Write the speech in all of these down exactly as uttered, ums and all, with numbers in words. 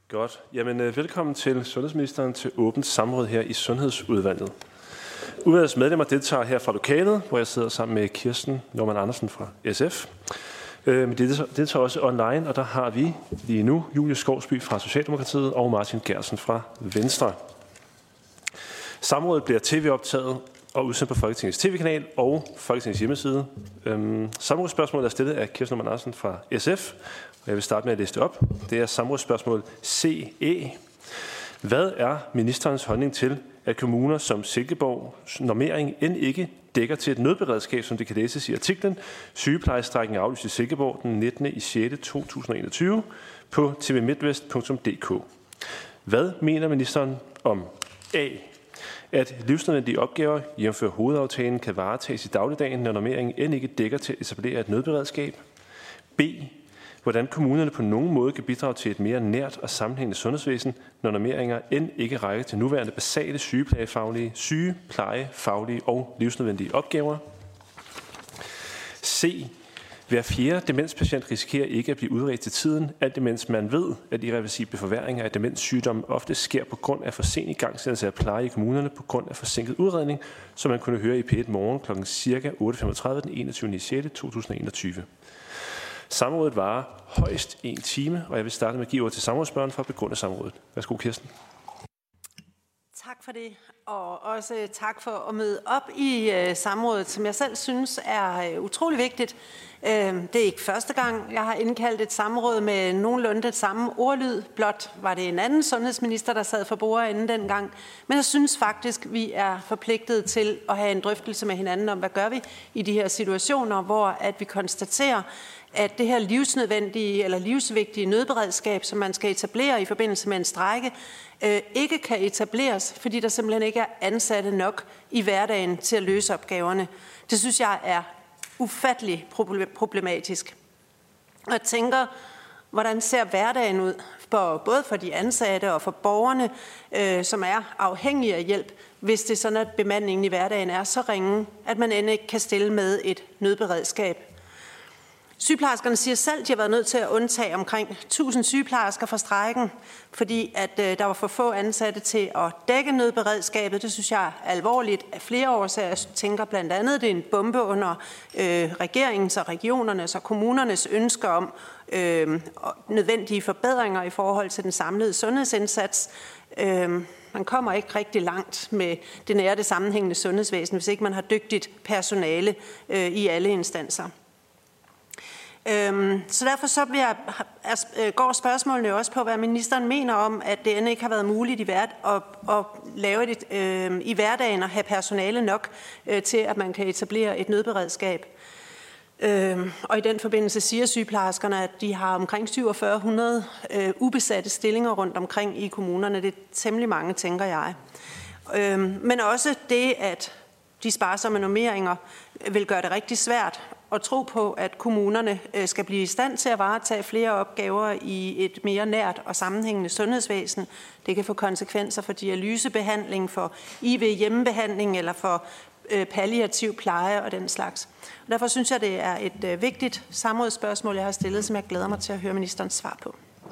Godt. Jamen, velkommen til sundhedsministeren til åbent samråd her i Sundhedsudvalget. Udvalgets medlemmer deltager her fra lokalet, hvor jeg sidder sammen med Kirsten Normann Andersen fra S F. Men det deltager også online, og der har vi lige nu Julie Skovsby fra Socialdemokratiet og Martin Geertsen fra Venstre. Samrådet bliver tv-optaget og udsendt på Folketingets tv-kanal og Folketingets hjemmeside. Øhm, samrådsspørgsmålet er stillet af Kirsten Normann Andersen fra S F, og jeg vil starte med at læse det op. Det er samrådsspørgsmål C E. Hvad er ministerens holdning til, at kommuner som Silkeborgs normering end ikke dækker til et nødberedskab, som det kan læses i artiklen Sygeplejestrækken aflyst i Silkeborg den nittende juni to tusind og enogtyve på t v midtvest punktum d k? Hvad mener ministeren om A. At livsnødvendige opgaver, jævnfør hovedaftalen, kan varetages i dagligdagen, når normeringen end ikke dækker til at etablere et nødberedskab? B. Hvordan kommunerne på nogen måde kan bidrage til et mere nært og sammenhængende sundhedsvæsen, når normeringer end ikke rækker til nuværende basale sygeplejefaglige, sygeplejefaglige og livsnødvendige opgaver? C. Hver fjerde demenspatient risikerer ikke at blive udredt til tiden, alt imens man ved, at irreversible forværringer af demenssygdomme ofte sker på grund af for sen igangsættelse af pleje i kommunerne på grund af forsinket udredning, som man kunne høre i P et Morgen kl. ca. otte femogtredive den enogtyvende juni to tusind og enogtyve. Samrådet varer højst en time, og jeg vil starte med at give ord til samrådsspørgeren for at begrunde samrådet. Værsgo, Kirsten. Tak for det, og også tak for at møde op i øh, samrådet, som jeg selv synes er øh, utrolig vigtigt. Øh, det er ikke første gang, jeg har indkaldt et samråd med nogenlunde det samme ordlyd. Blot var det en anden sundhedsminister, der sad for bordenden dengang. Men jeg synes faktisk, vi er forpligtet til at have en drøftelse med hinanden om, hvad gør vi i de her situationer, hvor at vi konstaterer, at det her livsnødvendige eller livsvigtige nødberedskab, som man skal etablere i forbindelse med en strejke, øh, ikke kan etableres, fordi der simpelthen ikke er ansatte nok i hverdagen til at løse opgaverne. Det synes jeg er ufattelig problematisk. Og jeg tænker, hvordan ser hverdagen ud, for, både for de ansatte og for borgerne, øh, som er afhængige af hjælp, hvis det er sådan, at bemandingen i hverdagen er så ringe, at man end ikke kan stille med et nødberedskab. Sygeplejerskerne siger selv, at de har været nødt til at undtage omkring tusind sygeplejersker fra strejken, fordi at øh, der var for få ansatte til at dække nødberedskabet. Det synes jeg er alvorligt af flere årsager. Jeg tænker blandt andet, at det er en bombe under øh, regeringens og regionernes og kommunernes ønsker om øh, nødvendige forbedringer i forhold til den samlede sundhedsindsats. Øh, man kommer ikke rigtig langt med det nære det sammenhængende sundhedsvæsen, hvis ikke man har dygtigt personale øh, i alle instanser. Så derfor så bliver, går spørgsmålene også på, hvad ministeren mener om, at det end ikke har været muligt i, hverd, at, at lave det øh, i hverdagen og have personale nok øh, til, at man kan etablere et nødberedskab. Øh, og i den forbindelse siger sygeplejerskerne, at de har omkring syv tusind fire hundrede øh, ubesatte stillinger rundt omkring i kommunerne. Det er temmelig mange, tænker jeg. Øh, men også det, at de sparsomme normeringer vil gøre det rigtig svært og tro på, at kommunerne skal blive i stand til at varetage flere opgaver i et mere nært og sammenhængende sundhedsvæsen. Det kan få konsekvenser for dialysebehandling, for I V-hjemmebehandling eller for palliativ pleje og den slags. Og derfor synes jeg, det er et vigtigt samrådsspørgsmål, jeg har stillet, som jeg glæder mig til at høre ministerens svar på.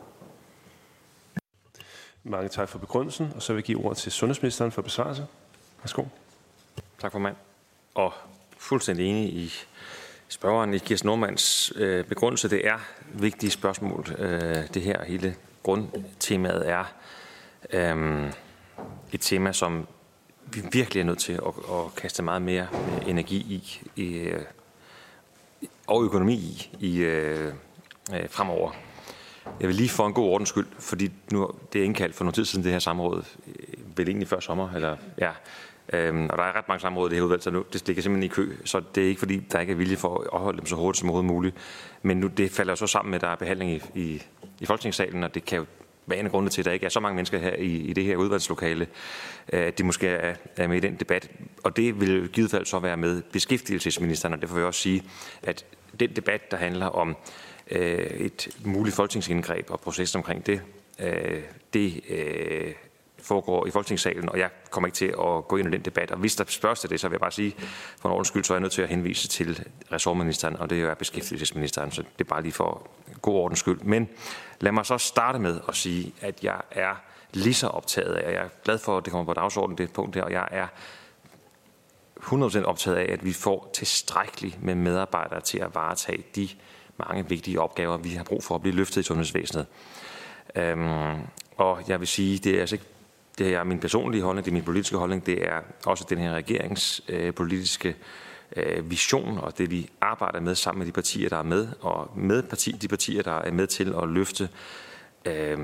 Mange tak for begrundelsen, og så vil jeg give ordet til sundhedsministeren for besvarelse. Værsgo. Tak, formand. Og fuldstændig enig i spørgeren i Kirsten Normanns øh, begrundelse. Det er vigtige spørgsmål. Øh, det her hele grundtemaet er øh, et tema, som vi virkelig er nødt til at, at kaste meget mere energi i, i øh, og økonomi i, i øh, øh, fremover. Jeg vil lige for en god ordens skyld, fordi nu det er indkaldt for noget tid siden det her samråd, vel egentlig før sommer, eller ja. Øhm, og der er ret mange samråd i det her udvalg, så nu, det ligger simpelthen i kø, så det er ikke fordi, der ikke er vilje for at holde dem så hurtigt som overhovedet muligt. Men nu, det falder jo så sammen med, at der er behandling i, i, i Folketingssalen, og det kan jo være en af grundene til, at der ikke er så mange mennesker her i, i det her udvalgslokale, at de måske er, er med i den debat. Og det vil i givet fald så være med beskæftigelsesministeren, og derfor vil jeg også sige, at den debat, der handler om øh, et muligt folketingsindgreb og proces omkring det, øh, det øh, foregår i Folketingssalen, og jeg kommer ikke til at gå ind i den debat. Og hvis der spørges til det, så vil jeg bare sige, for en ordens skyld, så er jeg nødt til at henvise til ressortministeren, og det er jo beskæftigelsesministeren, så det er bare lige for god ordens skyld. Men lad mig så starte med at sige, at jeg er lige så optaget af, og jeg er glad for, at det kommer på dagsordenen, det punkt her, og jeg er hundrede procent optaget af, at vi får tilstrækkeligt med medarbejdere til at varetage de mange vigtige opgaver, vi har brug for at blive løftet i sundhedsvæsenet. Øhm, og jeg vil sige, det er altså ikke, det er min personlige holdning, det er min politiske holdning, det er også den her regerings øh, politiske øh, vision, og det vi arbejder med sammen med de partier, der er med, og med parti, de partier, der er med til at løfte øh,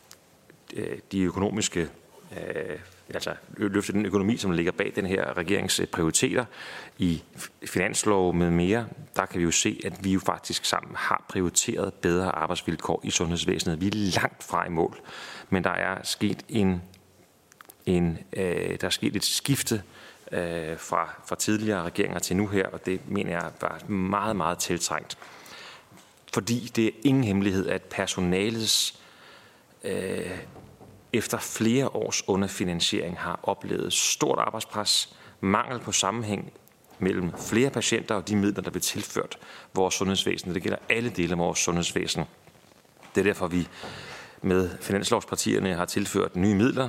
de økonomiske, øh, altså løfte den økonomi, som ligger bag den her regerings prioriteter i finanslov med mere. Der kan vi jo se, at vi jo faktisk sammen har prioriteret bedre arbejdsvilkår i sundhedsvæsenet. Vi er langt fra i mål, men der er sket en, en øh, der er sket et skifte øh, fra, fra tidligere regeringer til nu her, og det mener jeg var meget, meget tiltrængt. Fordi det er ingen hemmelighed, at personalets øh, efter flere års underfinansiering har oplevet stort arbejdspres, mangel på sammenhæng mellem flere patienter og de midler, der bliver tilført vores sundhedsvæsen. Det gælder alle dele af vores sundhedsvæsen. Det er derfor, vi med finanslovspartierne har tilført nye midler,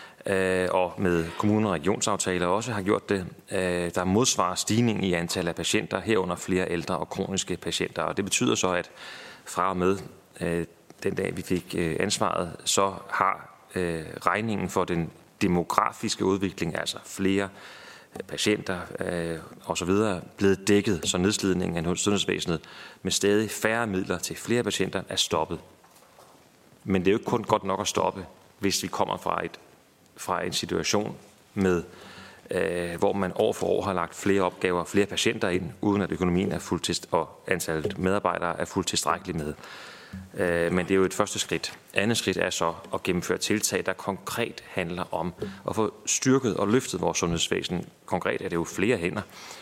og med kommuner- og regionsaftaler også har gjort det. Der modsvarer stigning i antallet af patienter, herunder flere ældre og kroniske patienter. Og det betyder så, at fra og med den dag, vi fik ansvaret, så har regningen for den demografiske udvikling, altså flere patienter øh, osv., blevet dækket, så nedslidningen af sundhedsvæsenet med stadig færre midler til flere patienter er stoppet. Men det er jo ikke kun godt nok at stoppe, hvis vi kommer fra, et, fra en situation, med, øh, hvor man år for år har lagt flere opgaver og flere patienter ind, uden at økonomien er fuldt til, og antallet medarbejdere er fuldt tilstrækkeligt med. Men det er jo et første skridt. Andet skridt er så at gennemføre tiltag, der konkret handler om at få styrket og løftet vores sundhedsvæsen. Konkret er det jo flere hænder.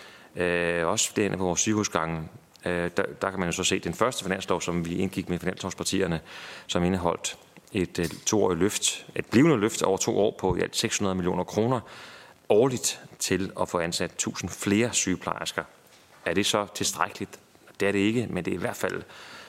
Også flere hænder på vores sygehusgange. Der, der kan man jo så se den første finanslov, som vi indgik med finanslovspartierne, som indeholdt et toårigt løft, et blivende løft over to år på i alt seks hundrede millioner kroner årligt til at få ansat tusind flere sygeplejersker. Er det så tilstrækkeligt? Det er det ikke, men det er i hvert fald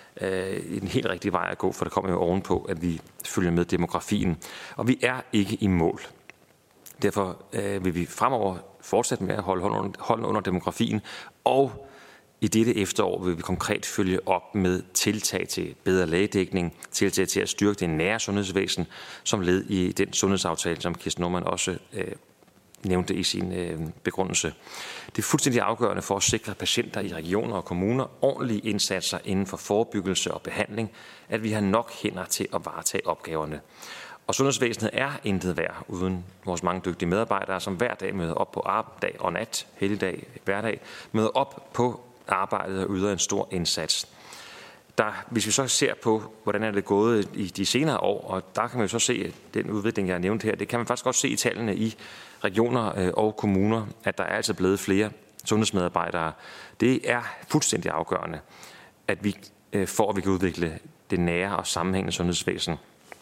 i den helt rigtige vej at gå, for der kommer jo ovenpå, at vi følger med demografien. Og vi er ikke i mål. Derfor øh, vil vi fremover fortsætte med at holde hånden under demografien, og i dette efterår vil vi konkret følge op med tiltag til bedre lægedækning, tiltag til at styrke det nære sundhedsvæsen, som led i den sundhedsaftale, som Kirsten Normann også øh, nævnte i sin øh, begrundelse. Det er fuldstændig afgørende for at sikre patienter i regioner og kommuner ordentlige indsatser inden for forebyggelse og behandling, at vi har nok hænder til at varetage opgaverne. Og sundhedsvæsenet er intet værd uden vores mange dygtige medarbejdere, som hver dag møder op på arbejde og nat, helligdag, hverdag, møder op på arbejdet og yder en stor indsats. Der, hvis vi så ser på, hvordan er det gået i de senere år, og der kan man jo så se den udvikling, jeg har nævnt her, det kan man faktisk også se i tallene i regioner og kommuner, at der er altså blevet flere sundhedsmedarbejdere. Det er fuldstændig afgørende, at vi får, at vi kan udvikle det nære og sammenhængende sundhedsvæsen.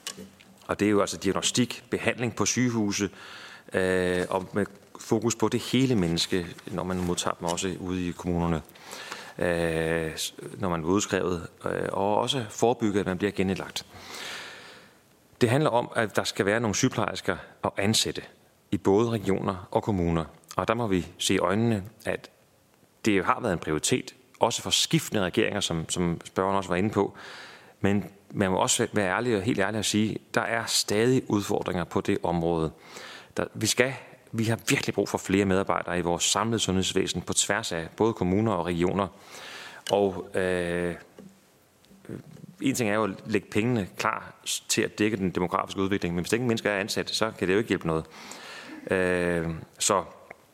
Og det er jo altså diagnostik, behandling på sygehuse, øh, og med fokus på det hele menneske, når man modtager dem også ude i kommunerne, øh, når man er udskrevet, øh, og også forebygge, at man bliver genindlagt. Det handler om, at der skal være nogle sygeplejersker at ansætte i både regioner og kommuner. Og der må vi se i øjnene, at det har været en prioritet, også for skiftende regeringer, som, som spørgeren også var inde på. Men man må også være ærlig og helt ærlig at sige, at der er stadig udfordringer på det område. Der, vi, skal, vi har virkelig brug for flere medarbejdere i vores samlede sundhedsvæsen på tværs af både kommuner og regioner. Og øh, en ting er jo at lægge pengene klar til at dække den demografiske udvikling, men hvis ingen mennesker er ansat, så kan det jo ikke hjælpe noget. Øh, så,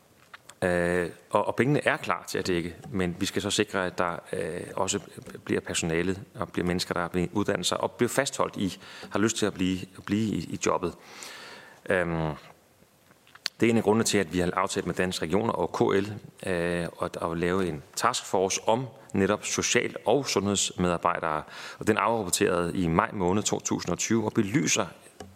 øh, og, og pengene er klar til at dække, men vi skal så sikre, at der øh, også bliver personalet og bliver mennesker, der bliver uddannet sig og bliver fastholdt i, har lyst til at blive, at blive i, i jobbet. Øh, det er en af grundene til, at vi har aftalt med Danske Regioner og K L øh, at, at lave en taskforce om netop social- og sundhedsmedarbejdere. Og den afrapporterede i maj måned to tusind og tyve og belyser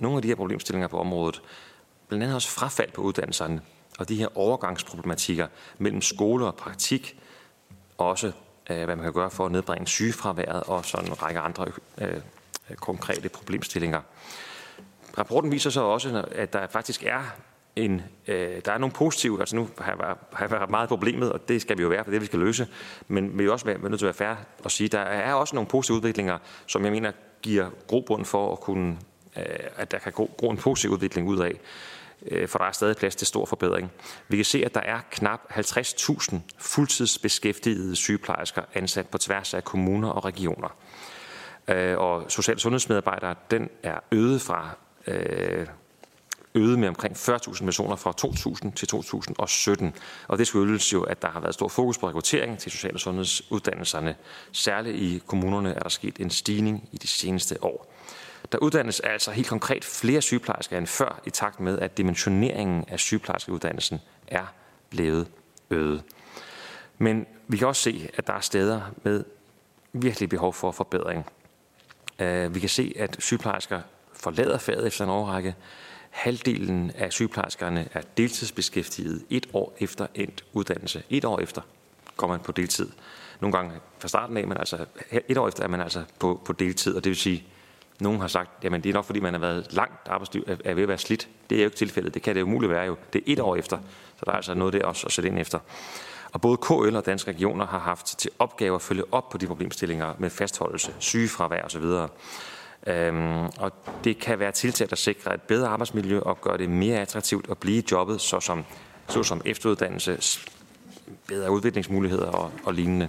nogle af de her problemstillinger på området, blandt andet også frafald på uddannelserne, og de her overgangsproblematikker mellem skole og praktik, også hvad man kan gøre for at nedbringe sygefraværet og sådan en række andre øh, konkrete problemstillinger. Rapporten viser så også, at der faktisk er en, øh, der er nogle positive, altså nu har jeg, har jeg været meget problemet, og det skal vi jo være, for det vi skal løse, men vi er også nødt til at være fair og sige, at der er også nogle positive udviklinger, som jeg mener giver grobund for at kunne, øh, at der kan gro en positiv udvikling ud af, øh, for der er stadig plads til stor forbedring. Vi kan se, at der er knap halvtreds tusind fuldtidsbeskæftigede sygeplejersker ansat på tværs af kommuner og regioner. Øh, og social- og sundhedsmedarbejdere, den er øget fra øh, øget med omkring fyrre tusind personer fra to tusind til to tusind og sytten. Og det skyldes jo, at der har været stor fokus på rekruttering til social- og sundhedsuddannelserne. Særligt i kommunerne er der sket en stigning i de seneste år. Der uddannes altså helt konkret flere sygeplejersker end før, i takt med, at dimensioneringen af sygeplejerskeuddannelsen er blevet øget. Men vi kan også se, at der er steder med virkelig behov for forbedring. Vi kan se, at sygeplejersker forlader faget efter en årrække. Halvdelen af sygeplejerskerne er deltidsbeskæftiget et år efter endt uddannelse. Et år efter går man på deltid. Nogle gange fra starten af, men altså et år efter er man altså på, på deltid. Og det vil sige, nogen har sagt, jamen det er nok fordi man har været langt arbejdsliv, er ved at være slidt. Det er jo ikke tilfældet. Det kan det jo muligt være jo. Det er et år efter, så der er altså noget der også at sætte ind efter. Og både K L og Danske Regioner har haft til opgave at følge op på de problemstillinger med fastholdelse, sygefravær osv. Øhm, og det kan være tiltag, der sikrer et bedre arbejdsmiljø og gør det mere attraktivt at blive i jobbet, såsom, såsom efteruddannelse, bedre udviklingsmuligheder og, og lignende.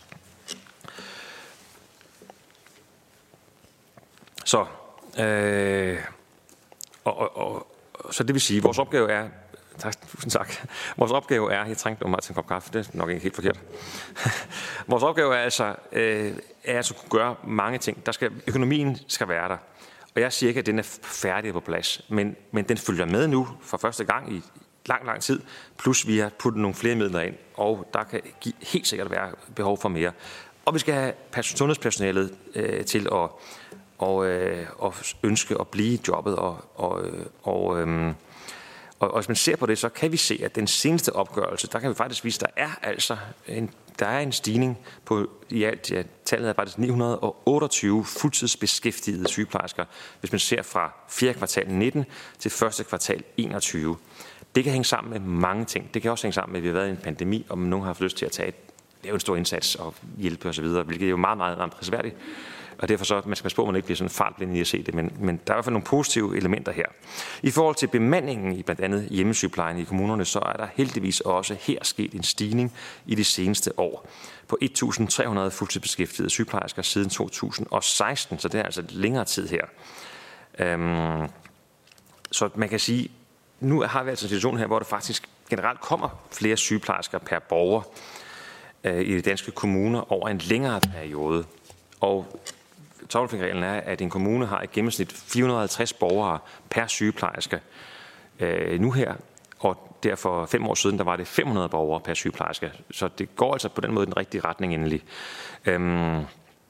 Så, øh, og, og, og, så det vil sige, at vores opgave er, tak, tusind tak, vores opgave er, jeg trængte mig til en kop kaffe, det er nok ikke helt forkert. Vores opgave er altså, øh, er altså at kunne gøre mange ting. Der skal, økonomien skal være der, og jeg siger ikke, at den er færdig på plads, men, men den følger med nu for første gang i lang, lang tid, plus vi har puttet nogle flere midler ind, og der kan helt sikkert være behov for mere. Og vi skal have sundhedspersonalet øh, til at og, øh, og ønske at blive i jobbet. Og, og, og, øh, og, og hvis man ser på det, så kan vi se, at den seneste opgørelse, der kan vi faktisk vise, at der er altså en, der er en stigning på i alt. Ja, tallet er faktisk ni hundrede og otteogtyve fuldtidsbeskæftigede sygeplejersker, hvis man ser fra fjerde kvartal nitten til første kvartal enogtyve. Det kan hænge sammen med mange ting. Det kan også hænge sammen med, at vi har været i en pandemi, og nogen har haft lyst til at tage et, lave en stor indsats og hjælpe osv., hvilket er jo meget, meget, meget prisværdigt. Og derfor så, man skal passe på, at man ikke bliver sådan fartblind i at se det, men, men der er i hvert fald nogle positive elementer her. I forhold til bemandingen i blandt andet hjemmesygeplejen i kommunerne, så er der heldigvis også her sket en stigning i de seneste år på et tusind tre hundrede fuldtidsbeskæftigede sygeplejersker siden to tusind og seksten, så det er altså længere tid her. Øhm, så man kan sige, nu har vi altså en situation her, hvor der faktisk generelt kommer flere sygeplejersker per borger øh, i de danske kommuner over en længere periode. Og tommelfingerreglen er, at en kommune har i gennemsnit fire hundrede og halvtreds borgere per sygeplejerske øh, nu her, og derfor fem år siden, der var det fem hundrede borgere per sygeplejerske. Så det går altså på den måde den rigtige retning endelig. Øhm,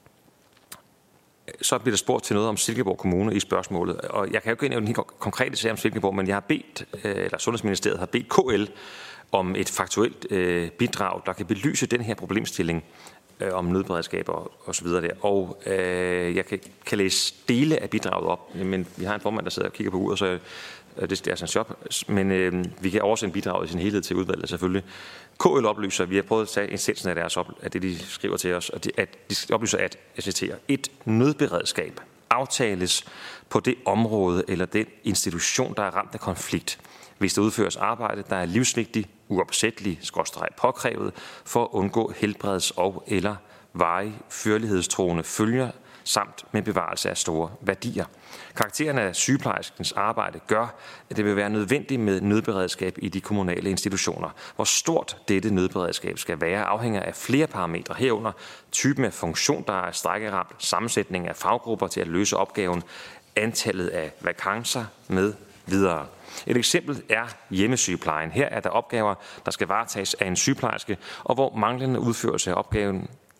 så bliver der spurgt til noget om Silkeborg Kommune i spørgsmålet, og jeg kan jo ikke gå ind i den helt konkrete sag om Silkeborg, men jeg har bedt, eller Sundhedsministeriet har bedt K L om et faktuelt øh, bidrag, der kan belyse den her problemstilling øh, om nødberedskab og, og så videre der. Og øh, jeg kan, kan læse dele af bidraget op, men vi har en formand, der sidder og kigger på uret, så øh, det er sådan en job, men øh, vi kan oversende bidraget i sin helhed til udvalget selvfølgelig. K L oplyser, vi har prøvet at tage essensen af deres op, af det, de skriver til os, og de, at de oplyser, at, jeg citerer, et nødberedskab aftales på det område eller den institution, der er ramt af konflikt, hvis der udføres arbejde, der er livsvigtigt, uopsætteligt, skråstreg påkrævet, for at undgå helbreds- og eller varig førlighedstruende følger, samt med bevarelse af store værdier. Karakteren af sygeplejerskens arbejde gør, at det vil være nødvendigt med nødberedskab i de kommunale institutioner. Hvor stort dette nødberedskab skal være, afhænger af flere parametre herunder typen af funktion, der er strækkeramt, sammensætning af faggrupper til at løse opgaven, antallet af vakancer med videre. Et eksempel er hjemmesygeplejen. Her er der opgaver, der skal varetages af en sygeplejerske, og hvor manglende udførelse af opgaven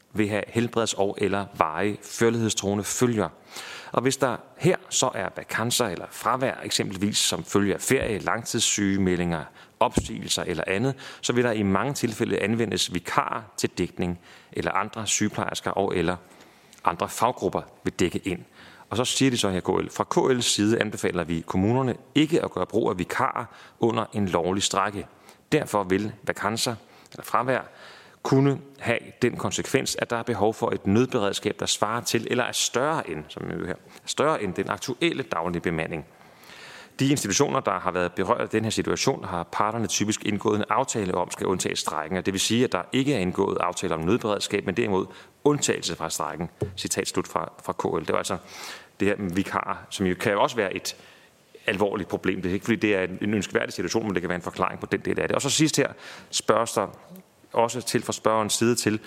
vil have helbreds- og eller varige førlighedstruende følger. Og hvis der her så er vakancer eller fravær, eksempelvis som følge af ferie, langtidssygemeldinger, opsigelser eller andet, så vil der i mange tilfælde anvendes vikarer til dækning, eller andre sygeplejersker og eller andre faggrupper vil dække ind. Og så siger de så her K L. Fra K L's side anbefaler vi kommunerne ikke at gøre brug af vikarer under en lovlig strejke. Derfor vil vakancer eller fravær kunne have den konsekvens, at der er behov for et nødberedskab, der svarer til eller er større end, som her, større end den aktuelle daglige bemanding. De institutioner, der har været berørt af den her situation, har parterne typisk indgået en aftale om, skal undtage strejken. Det vil sige, at der ikke er indgået aftale om nødberedskab, men derimod undtagelse fra strejken. Citat slut fra, fra K L. Det var altså det her med vikarer, som jo kan også være et alvorligt problem. Det er ikke, fordi det er en ønskværdig situation, men det kan være en forklaring på den del af det. Og så sidst her spørges der også til fra spørgerens side til,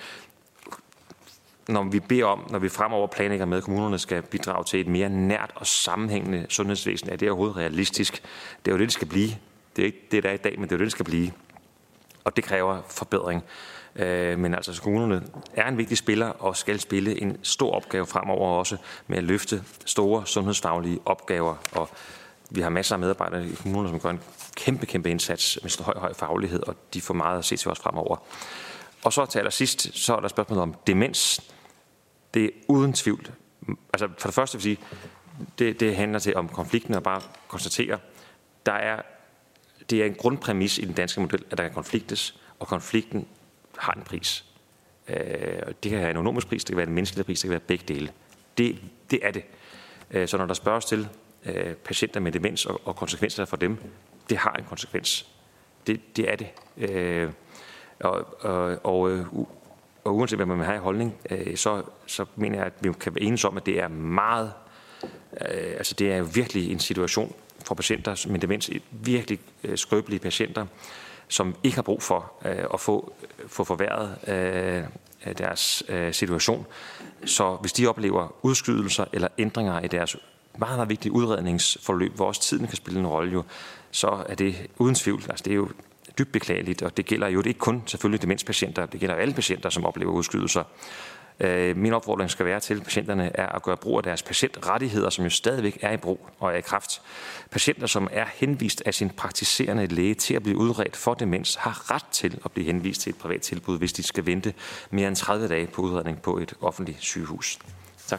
når vi beder om, når vi fremover planlægger med, at kommunerne skal bidrage til et mere nært og sammenhængende sundhedsvæsen, er det overhovedet realistisk? Det er jo det, det skal blive. Det er ikke det, der er i dag, men det er jo det, det skal blive. Og det kræver forbedring. Men altså, kommunerne er en vigtig spiller og skal spille en stor opgave fremover også med at løfte store sundhedsfaglige opgaver. Og vi har masser af medarbejdere i kommunerne, som gør en kæmpe, kæmpe indsats med høj, høj faglighed, og de får meget at se til os fremover. Og så til allersidst, så er der spørgsmålet om demens. Det er uden tvivl. Altså for det første vil sige, det, det handler til om konflikten, og bare konstatere, der er, det er en grundpræmis i den danske model, at der kan konfliktes, og konflikten har en pris. Øh, det kan have en økonomisk pris, det kan være en menneskelig pris, det kan være begge dele. Det, det er det. Øh, så når der spørges til øh, patienter med demens og, og konsekvenser for dem, det har en konsekvens. Det, det er det. Øh, og, og, og, og uanset hvad man vil have i holdning, øh, så, så mener jeg, at vi kan være enige om, at det er meget, øh, altså det er jo virkelig en situation for patienter med demens, virkelig øh, skrøbelige patienter, som ikke har brug for øh, at få, få forværret øh, deres øh, situation. Så hvis de oplever udskydelser eller ændringer i deres meget, meget vigtige udredningsforløb, hvor også tiden kan spille en rolle, jo, så er det uden tvivl. Altså det er jo dybt beklageligt, og det gælder jo ikke kun selvfølgelig demenspatienter, det gælder alle patienter, som oplever udskydelser. Min opfordring skal være til patienterne er at gøre brug af deres patientrettigheder, som jo stadigvæk er i brug og er i kraft. Patienter, som er henvist af sin praktiserende læge til at blive udredt for demens, har ret til at blive henvist til et privat tilbud, hvis de skal vente mere end tredive dage på udredning på et offentligt sygehus. Tak.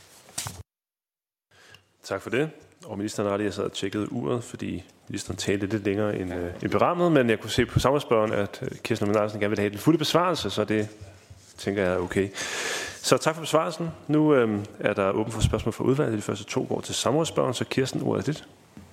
Tak for det. Og ministeren har lige sad og tjekket uret, fordi ministeren talte lidt længere end, øh, end berammet, men jeg kunne se på samarbejdsspørgeren, at Kirsten Normann Andersen gerne vil have den fulde besvarelse, så det tænker jeg er okay. Så tak for besvarelsen. Nu øh, er der åben for spørgsmål fra udvalget. De første to går til samarbejdsspørgeren, så Kirsten, ordet er dit.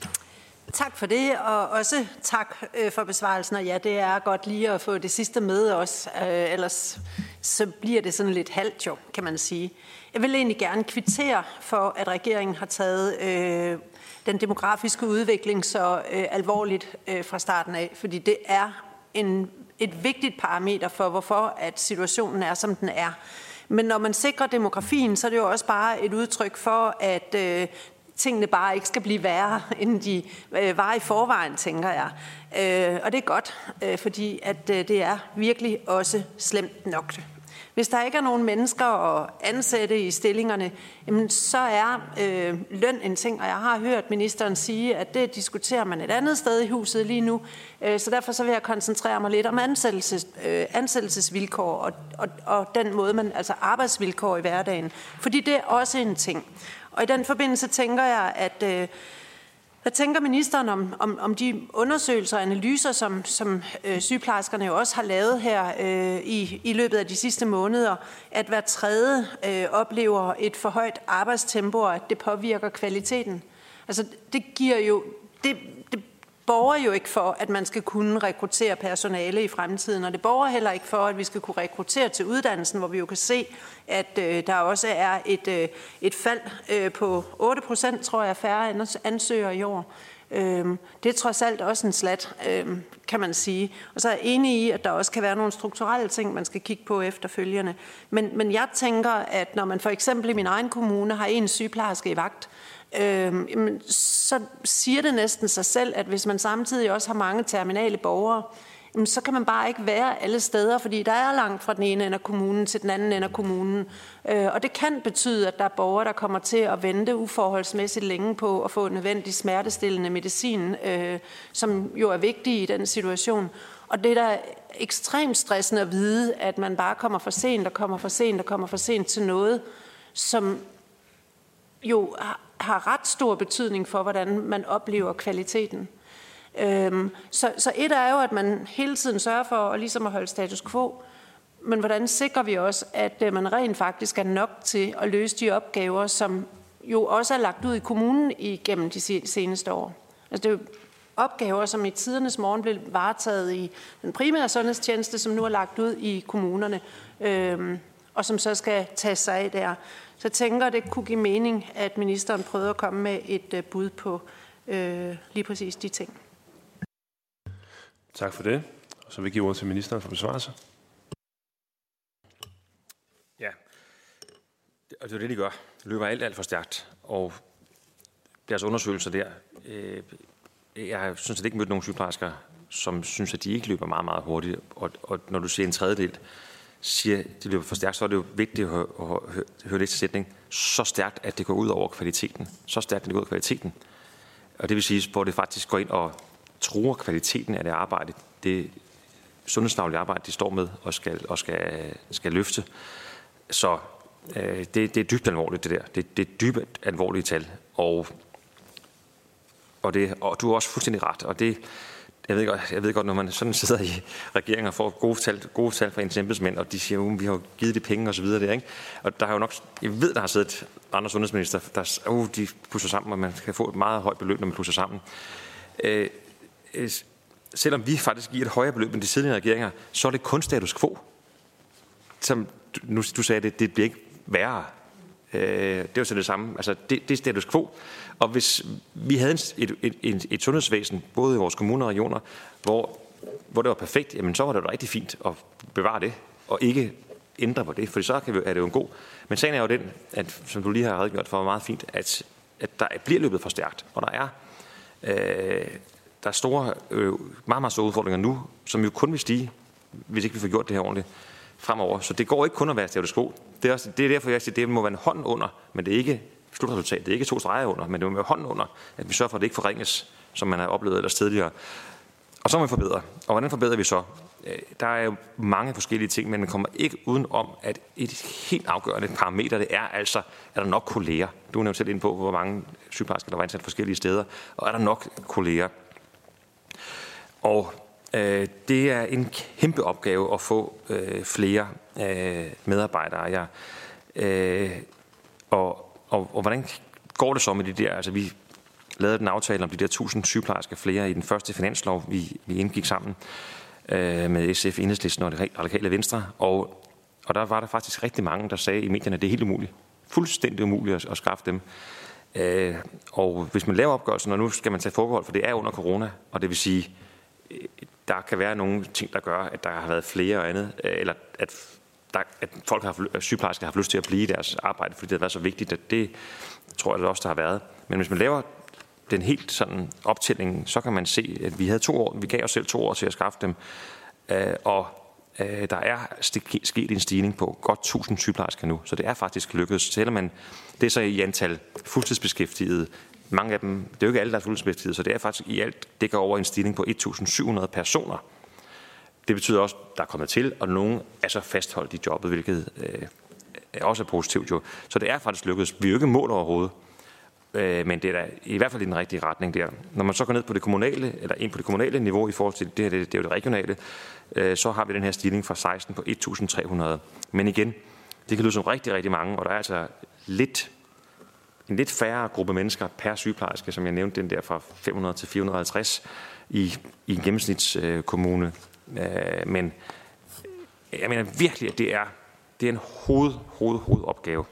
Tak for det, og også tak øh, for besvarelsen. Og ja, det er godt lige at få det sidste med også, øh, ellers så bliver det sådan lidt halvt jo, kan man sige. Jeg vil egentlig gerne kvittere for, at regeringen har taget øh, den demografiske udvikling så øh, alvorligt øh, fra starten af, fordi det er en, et vigtigt parameter for, hvorfor at situationen er, som den er. Men når man sikrer demografien, så er det jo også bare et udtryk for, at øh, tingene bare ikke skal blive værre, end de øh, var i forvejen, tænker jeg. Øh, og det er godt, øh, fordi at, øh, det er virkelig også slemt nok. Hvis der ikke er nogen mennesker at ansætte i stillingerne, jamen, så er øh, løn en ting, og jeg har hørt ministeren sige, at det diskuterer man et andet sted i huset lige nu. Øh, så derfor så vil jeg koncentrere mig lidt om ansættelses, øh, ansættelsesvilkår og, og, og den måde, man, altså arbejdsvilkår i hverdagen. Fordi det er også en ting. Og i den forbindelse tænker jeg, at øh, hvad tænker ministeren om, om, om de undersøgelser og analyser, som, som øh, sygeplejerskerne jo også har lavet her øh, i, i løbet af de sidste måneder, at hver tredje øh, oplever et for højt arbejdstempo, og at det påvirker kvaliteten? Altså det giver jo, det, det borger jo ikke for, at man skal kunne rekruttere personale i fremtiden, og det borger heller ikke for, at vi skal kunne rekruttere til uddannelsen, hvor vi jo kan se, at øh, der også er et, øh, et fald øh, på otte procent, tror jeg, færre ansøgere i år. Øh, det er trods alt også en slat, øh, kan man sige. Og så er jeg enig i, at der også kan være nogle strukturelle ting, man skal kigge på efterfølgende. Men, men jeg tænker, at når man for eksempel i min egen kommune har en sygeplejerske i vagt, Øh, jamen, så siger det næsten sig selv, at hvis man samtidig også har mange terminale borgere, jamen, så kan man bare ikke være alle steder, fordi der er langt fra den ene ende af kommunen til den anden ende af kommunen. Øh, og det kan betyde, at der er borgere, der kommer til at vente uforholdsmæssigt længe på at få nødvendig smertestillende medicin, øh, som jo er vigtig i den situation. Og det er da ekstremt stressende at vide, at man bare kommer for sent og kommer for sent og kommer for sent til noget, som jo har ret stor betydning for, hvordan man oplever kvaliteten. Øhm, så, så et er jo, at man hele tiden sørger for at, ligesom at holde status quo, men hvordan sikrer vi også, at man rent faktisk er nok til at løse de opgaver, som jo også er lagt ud i kommunen igennem de seneste år. Altså det er jo opgaver, som i tidernes morgen blev varetaget i den primære sundhedstjeneste, som nu er lagt ud i kommunerne, øhm, og som så skal tage sig af der. Så jeg tænker, at det kunne give mening, at ministeren prøvede at komme med et uh, bud på øh, lige præcis de ting. Tak for det. Og så vil jeg give ordet til ministeren for besvarelse. Ja, og det er det, de gør. Det løber alt, alt for stærkt. Og deres undersøgelser der, øh, jeg har synes, at det ikke mødt nogen sygeplejersker, som synes, at de ikke løber meget, meget hurtigt. Og, og når du siger en tredjedel, siger, at de løber for stærkt, så er det jo vigtigt at høre, at høre, høre det til sætning. Så stærkt, at det går ud over kvaliteten. Så stærkt, at det går ud over kvaliteten. Og det vil sige, hvor det faktisk går ind og truer kvaliteten af det arbejde, det sundhedsfaglige arbejde, de står med og skal, og skal, skal løfte. Så øh, det, det er dybt alvorligt, det der. Det, det er dybt alvorlige tal. Og, og, det, og du har også fuldstændig ret. Og det, jeg ved godt, jeg ved godt, når man sådan sidder i regeringen og får gode tal, gode tal fra ens embedsmænd, og de siger, at vi har givet de penge og så videre der, ikke? Og der har jo nok, jeg ved, der har siddet andre sundhedsminister, der uh, de plusser sammen, og man kan få et meget højt beløb, når man plusser sammen. Øh, øh, selvom vi faktisk giver et højere beløb end de tidligere regeringer, så er det kun status quo. Som nu du sagde, det, det bliver ikke værre. Øh, det er jo så det samme. Altså, det, det er status quo. Og hvis vi havde et, et, et, et sundhedsvæsen, både i vores kommuner og regioner, hvor, hvor det var perfekt, jamen så var det jo rigtig fint at bevare det, og ikke ændre på det, for så er det jo en god. Men sagen er jo den, at, som du lige har redegjort for, meget fint, at, at der bliver løbet for stærkt, og der er, øh, der er store, øh, meget, meget store udfordringer nu, som jo kun vil stige, hvis ikke vi får gjort det her ordentligt fremover. Så det går ikke kun at være status quo. Det er, også, det er derfor, jeg siger, det må være en hånd under, men det er ikke slutresultat. Det er ikke to streger under, men det må være hånden under, at vi sørger for, at det ikke forringes, som man har oplevet ellers tidligere. Og så må vi forbedre. Og hvordan forbedrer vi så? Der er jo mange forskellige ting, men man kommer ikke uden om, at et helt afgørende parameter, det er altså, er der nok kolleger? Du nævnte selv ind på, hvor mange sygeplejersker, der var ansat forskellige steder. Og er der nok kolleger? Og øh, det er en kæmpe opgave at få øh, flere øh, medarbejdere. Jeg, øh, og Og, og hvordan går det så med de der? Altså, vi lavede en aftale om de der tusind sygeplejersker flere i den første finanslov, vi, vi indgik sammen øh, med S F, Enhedslisten og det radikale Venstre. Og, og der var der faktisk rigtig mange, der sagde i medierne, at det er helt umuligt. Fuldstændig umuligt at, at skaffe dem. Øh, og hvis man laver opgørelsen, og nu skal man tage forbehold, for det er under corona, og det vil sige, der kan være nogle ting, der gør, at der har været flere og andet, eller at Der, at folk har, at sygeplejersker har haft lyst til at blive i deres arbejde, fordi det har været så vigtigt, at det tror jeg også, der har været. Men hvis man laver den helt sådan optælling, så kan man se, at vi havde to år, vi gav os selv to år til at skaffe dem, øh, og øh, der er sket en stigning på godt tusind sygeplejersker nu, så det er faktisk lykkedes. Selvom man, det er så i antal fuldtidsbeskæftigede, mange af dem, det er jo ikke alle, der er fuldtidsbeskæftigede, så det er faktisk i alt, det går over en stigning på et tusind syv hundrede personer. Det betyder også, at der er kommet til, og nogen er så fastholdt i jobbet, hvilket øh, er også er positivt jo. Så det er faktisk lykkedes. Vi er jo ikke mål overhovedet, øh, men det er da i hvert fald i den rigtige retning der. Når man så går ned på det kommunale, eller ind på det kommunale niveau i forhold til det her, det, det er jo det regionale, øh, så har vi den her stigning fra seksten på et tusind tre hundrede. Men igen, det kan lyde som rigtig, rigtig mange, og der er altså lidt, en lidt færre gruppe mennesker per sygeplejerske, som jeg nævnte, den der fra fem hundrede til fire hundrede og halvtreds i, i en gennemsnitskommune. Øh, Men jeg mener virkelig, at det er, det er en hoved, hoved, hovedopgave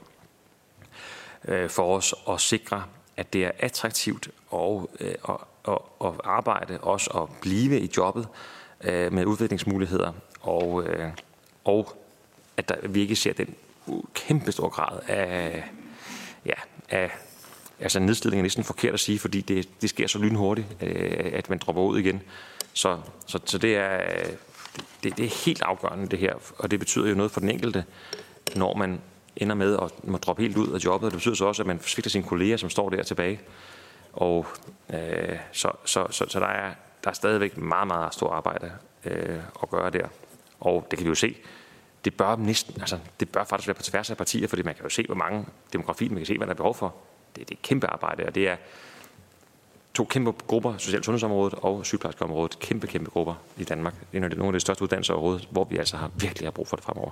for os at sikre, at det er attraktivt og, og, og, og arbejde, også at blive i jobbet med udviklingsmuligheder, og, og at der, vi ikke ser den kæmpe stor grad af, ja, af altså nedslidning er næsten forkert at sige, fordi det, det sker så lynhurtigt, at man dropper ud igen. Så, så, så det, er, det, det er helt afgørende det her, og det betyder jo noget for den enkelte, når man ender med at må droppe helt ud af jobbet. Det betyder så også, at man svigter sine kolleger, som står der tilbage. Og øh, så, så, så, så der er der er stadigvæk meget, meget stort arbejde øh, at gøre der. Og det kan vi jo se. Det bør næsten, altså det bør faktisk være på tværs af partier, fordi man kan jo se, hvor mange demografi, man kan se, hvad der er behov for. Det, det er et kæmpe arbejde, og det er to kæmpe grupper, social- og sundhedsområdet og sygeplejerskeområdet, kæmpe, kæmpe grupper i Danmark. Det er nogle af de største uddannelser overhovedet, hvor vi altså har virkelig har brug for det fremover.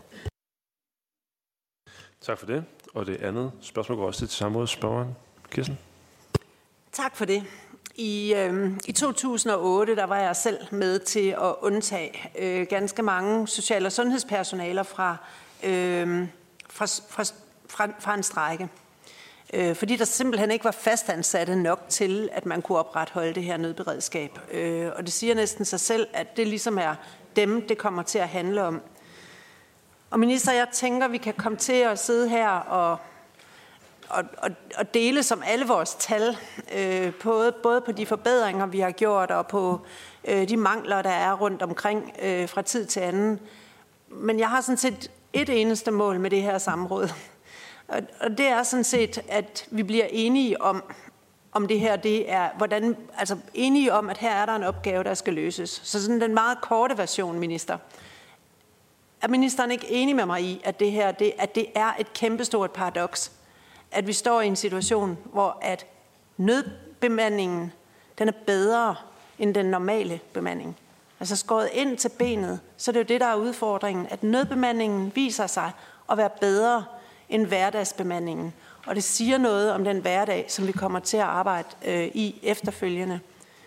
Tak for det. Og det andet spørgsmål går også til samrådet spørgeren. Kirsten? Tak for det. I, øh, I to tusind og otte der var jeg selv med til at undtage øh, ganske mange social- og sundhedspersonaler fra, øh, fra, fra, fra, fra en strejke. Øh, fordi der simpelthen ikke var fastansatte nok til, at man kunne opretholde det her nødberedskab. Øh, og det siger næsten sig selv, at det ligesom er dem, det kommer til at handle om. Og minister, jeg tænker, vi kan komme til at sidde her og Og, og, og dele som alle vores tal, øh, både, både på de forbedringer, vi har gjort, og på øh, de mangler, der er rundt omkring øh, fra tid til anden. Men jeg har sådan set et eneste mål med det her samråd. Og, og det er sådan set, at vi bliver enige om, om det her, det er, hvordan, altså enige om, at her er der en opgave, der skal løses. Så sådan den meget korte version, minister. Er ministeren ikke enig med mig i, at det her, det, at det er et kæmpestort paradoks? At vi står i en situation, hvor at nødbemandingen, den er bedre end den normale bemanding. Altså skåret ind til benet, så det er jo det, der er udfordringen, at nødbemandingen viser sig at være bedre end hverdagsbemandingen. Og det siger noget om den hverdag, som vi kommer til at arbejde øh, i efterfølgende.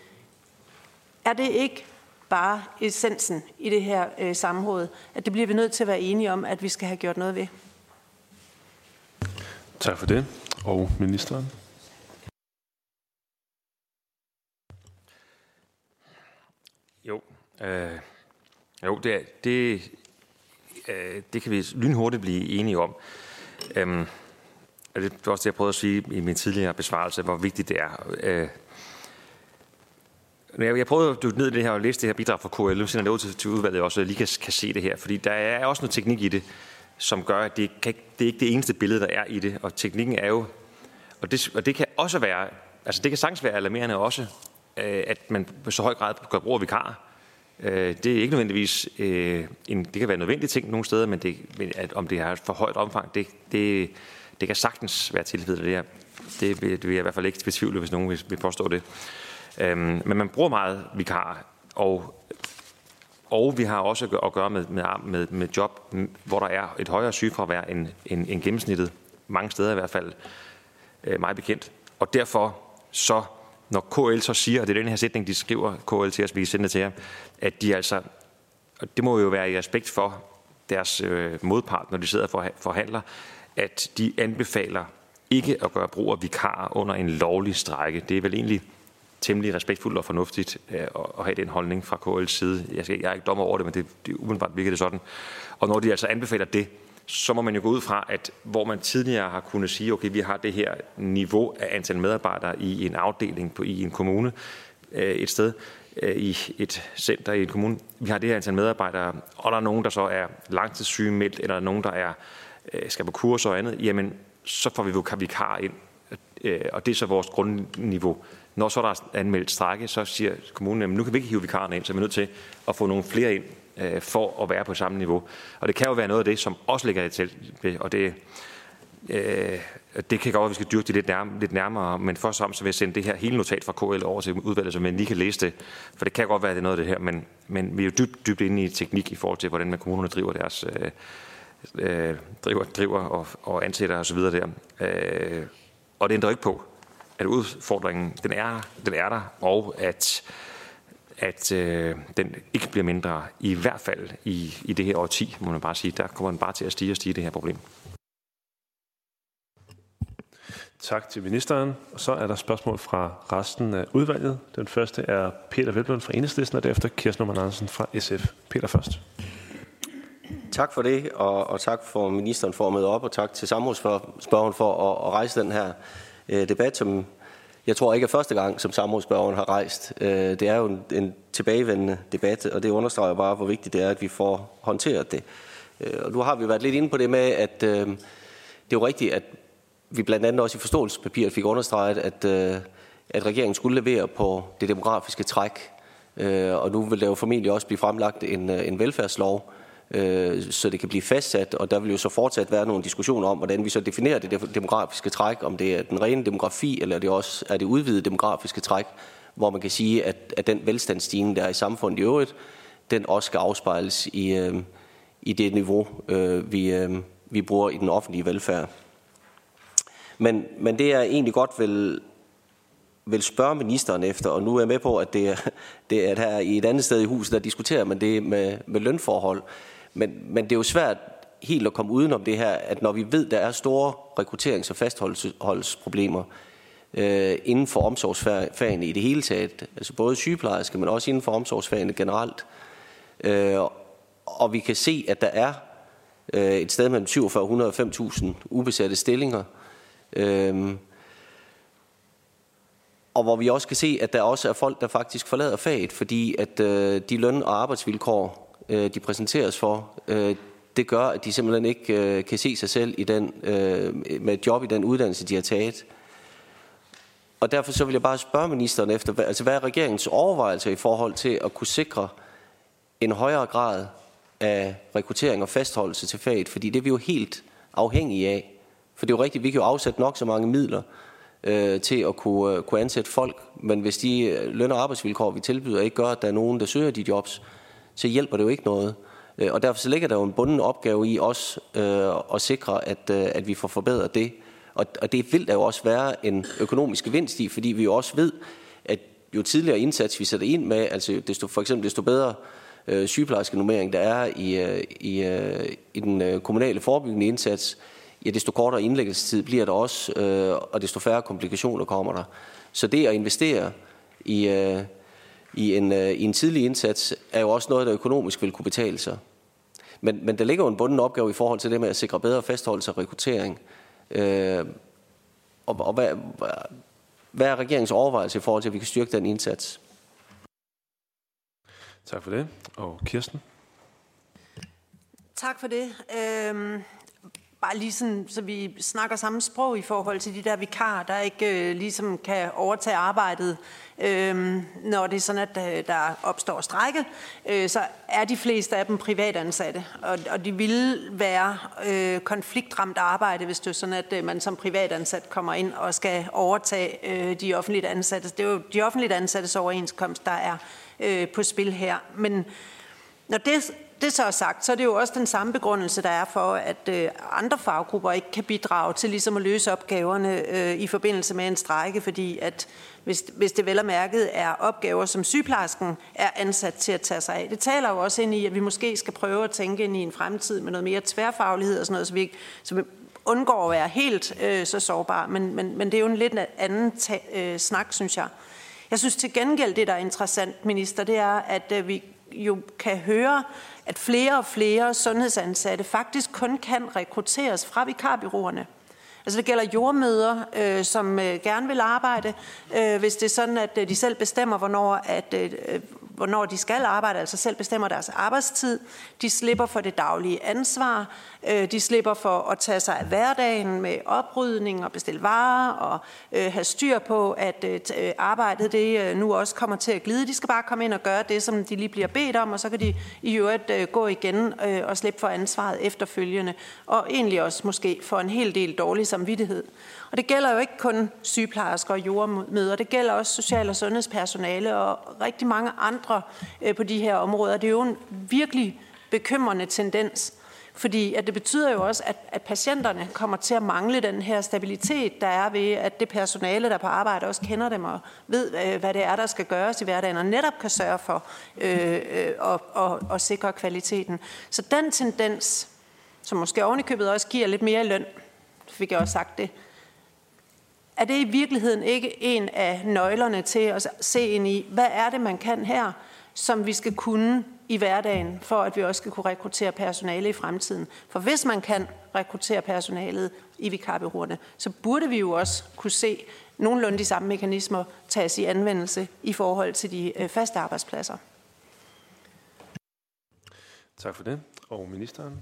Er det ikke bare essensen i det her øh, samråd, at det bliver vi nødt til at være enige om, at vi skal have gjort noget ved? Tak for det. Og ministeren? Jo, øh, jo det, er, det, øh, det kan vi lynhurtigt blive enige om. Øhm, det er også det, jeg prøvede at sige i min tidligere besvarelse, hvor vigtigt det er. Øh, jeg prøvede at dykke ned i det her og læse det her bidrag fra K L, nu sender det ud til, til udvalget også, så jeg lige kan, kan se det her, fordi der er også noget teknik i det, som gør, at det, kan, det er ikke det eneste billede, der er i det. Og teknikken er jo, og det, og det kan også være, altså det kan sagtens være alarmerende også, øh, at man på så høj grad gør brug af vikarer. Øh, det er ikke nødvendigvis, øh, en, det kan være en nødvendig ting nogle steder, men det, at, om det har et for højt omfang, det, det, det kan sagtens være tilfældet. Det, det, det vil jeg i hvert fald ikke betvivle, hvis nogen vil, vil påstå det. Øh, men man bruger meget vikarer, og Og vi har også at gøre med, med, med job, hvor der er et højere sygefravær end, end, end gennemsnittet. Mange steder i hvert fald øh, meget bekendt. Og derfor så, når K L så siger, og det er den her sætning, de skriver K L til os, vi sender det til jer, at de altså, og det må jo være i respekt for deres øh, modpart, når de sidder og forhandler, at de anbefaler ikke at gøre brug af vikarer under en lovlig strejke. Det er vel egentlig temmelig respektfuldt og fornuftigt øh, at have den holdning fra K L's side. Jeg, skal, jeg er ikke dommer over det, men det, det umiddelbart virker det sådan. Og når de altså anbefaler det, så må man jo gå ud fra, at hvor man tidligere har kunnet sige, okay, vi har det her niveau af antal medarbejdere i en afdeling på, i en kommune, øh, et sted, øh, i et center i en kommune. Vi har det her antal medarbejdere, og der er nogen, der så er langtidssygemeldt, eller nogen, der er, øh, skal på kurser og andet, jamen så får vi vikar ind, øh, og det er så vores grundniveau. Når så der er anmeldt strejke, så siger kommunen, at nu kan vi ikke hive vikarerne ind, så vi er nødt til at få nogle flere ind øh, for at være på samme niveau. Og det kan jo være noget af det, som også ligger i til, og det, øh, det kan godt være, at vi skal dyrke det lidt, nærmere, lidt nærmere, men først og fremmest så vil jeg sende det her hele notat fra K L over til udvalget, så man lige kan læse det, for det kan godt være, at det er noget af det her, men, men vi er jo dybt, dybt inde i teknik i forhold til, hvordan man kommunerne driver deres øh, øh, driver, driver og, og ansætter osv. der. Øh, og det ændrer ikke på, at udfordringen, den er, den er der, og at, at øh, den ikke bliver mindre, i hvert fald i, i det her årti, må man bare sige. Der kommer den bare til at stige og stige, det her problem. Tak til ministeren. Og så er der spørgsmål fra resten af udvalget. Den første er Peter Hvelplund fra Enhedslisten, og derefter Kirsten Normann Andersen fra S F. Peter først. Tak for det, og, og tak for ministeren for at møde op, og tak til samrådsspørgeren for at, at rejse den her øh, debat, som Jeg tror ikke, at første gang, som samrådsspørgeren har rejst. Det er jo en, en tilbagevendende debat, og det understreger bare, hvor vigtigt det er, at vi får håndteret det. Og nu har vi været lidt inde på det med, at det er jo rigtigt, at vi blandt andet også i forståelsespapiret fik understreget, at, at regeringen skulle levere på det demografiske træk. Og nu vil der jo formentlig også blive fremlagt en, en velfærdslov, så det kan blive fastsat, og der vil jo så fortsat være nogle diskussioner om, hvordan vi så definerer det demografiske træk, om det er den rene demografi, eller det også er det udvidede demografiske træk, hvor man kan sige, at, at den velstandsstigning, der er i samfundet i øvrigt, den også skal afspejles i, øh, i det niveau, øh, vi, øh, vi bruger i den offentlige velfærd. Men, men det jeg egentlig godt vil, vil spørge ministeren efter, og nu er jeg med på, at det er, det er her i et andet sted i huset, der diskuterer man det med, med lønforhold. Men, men det er jo svært helt at komme udenom det her, at når vi ved, der er store rekrutterings- og fastholdelsesproblemer øh, inden for omsorgsfagene i det hele taget, altså både sygeplejerske, men også inden for omsorgsfagene generelt, øh, og vi kan se, at der er øh, et sted mellem syv tusind fem hundrede og fem tusind ubesatte stillinger, øh, og hvor vi også kan se, at der også er folk, der faktisk forlader faget, fordi at øh, de løn- og arbejdsvilkår, øh, de præsenteres for, øh, det gør, at de simpelthen ikke øh, kan se sig selv i den, øh, med et job i den uddannelse, de har taget. Og derfor så vil jeg bare spørge ministeren efter, hvad, altså hvad er regeringens overvejelser i forhold til at kunne sikre en højere grad af rekruttering og fastholdelse til faget, fordi det er vi jo helt afhængige af. For det er jo rigtigt, vi kan jo afsætte nok så mange midler øh, til at kunne, øh, kunne ansætte folk, men hvis de løn- og arbejdsvilkår, vi tilbyder, ikke gør, at der er nogen, der søger de jobs, så hjælper det jo ikke noget. Og derfor så ligger der jo en bunden opgave i os øh, at sikre, at, øh, at vi får forbedret det. Og, og det vil der jo også være en økonomisk gevinst i, fordi vi jo også ved, at jo tidligere indsats vi sætter ind med, altså desto, for eksempel desto bedre øh, sygeplejerskenummering der er i, øh, i, øh, i den øh, kommunale forebyggende indsats, ja, desto kortere indlæggelsestid bliver der også, øh, og desto færre komplikationer kommer der. Så det at investere i... Øh, I en, øh, i en tidlig indsats, er jo også noget, der økonomisk vil kunne betale sig. Men, men der ligger jo en bunden opgave i forhold til det med at sikre bedre fastholdelse og rekruttering. Øh, og og hvad, hvad er regeringens overvejelse i forhold til, at vi kan styrke den indsats? Tak for det. Og Kirsten? Tak for det. Øhm Bare lige sådan, så vi snakker samme sprog i forhold til de der vikarer, der ikke øh, ligesom kan overtage arbejdet. Øhm, når det er sådan, at øh, der opstår strejke, øh, så er de fleste af dem privatansatte. Og, og de vil være øh, konfliktramt arbejde, hvis det er sådan, at øh, man som privatansat kommer ind og skal overtage øh, de offentligt ansatte. Det er jo de offentligt ansattes overenskomst, der er øh, på spil her. Men når det det så er sagt, så er det jo også den samme begrundelse, der er for, at øh, andre faggrupper ikke kan bidrage til ligesom at løse opgaverne øh, i forbindelse med en strejke, fordi at hvis, hvis det vel og mærket er opgaver, som sygeplejersken er ansat til at tage sig af. Det taler jo også ind i, at vi måske skal prøve at tænke ind i en fremtid med noget mere tværfaglighed og sådan noget, så vi, ikke, så vi undgår at være helt øh, så sårbare. Men, men, men det er jo en lidt anden ta- øh, snak, synes jeg. Jeg synes til gengæld, det der er interessant, minister, det er, at øh, vi jo kan høre, at flere og flere sundhedsansatte faktisk kun kan rekrutteres fra vikarbureauerne. Altså det gælder jordmødre, øh, som øh, gerne vil arbejde, øh, hvis det er sådan, at øh, de selv bestemmer, hvornår, at, øh, hvornår de skal arbejde, altså selv bestemmer deres arbejdstid. De slipper for det daglige ansvar. Øh, de slipper for at tage sig af hverdagen med oprydning og bestille varer og øh, have styr på, at øh, arbejdet det øh, nu også kommer til at glide. De skal bare komme ind og gøre det, som de lige bliver bedt om, og så kan de i øvrigt øh, gå igen øh, og slippe for ansvaret efterfølgende. Og egentlig også måske for en hel del dårlig samvittighed. Og det gælder jo ikke kun sygeplejersker og jordmødre, det gælder også social- og sundhedspersonale og rigtig mange andre øh, på de her områder. Det er jo en virkelig bekymrende tendens, fordi at det betyder jo også, at, at patienterne kommer til at mangle den her stabilitet, der er ved, at det personale, der på arbejde, også kender dem og ved, øh, hvad det er, der skal gøres i hverdagen, og netop kan sørge for øh, øh, at, at, at sikre kvaliteten. Så den tendens, som måske ovenikøbet også giver lidt mere løn, fik jeg også sagt det, er det i virkeligheden ikke en af nøglerne til at se ind i, hvad er det, man kan her? som vi skal kunne i hverdagen, for at vi også skal kunne rekruttere personale i fremtiden. For hvis man kan rekruttere personalet i vikarbureauerne, så burde vi jo også kunne se nogenlunde de samme mekanismer tages i anvendelse i forhold til de faste arbejdspladser. Tak for det. Og ministeren?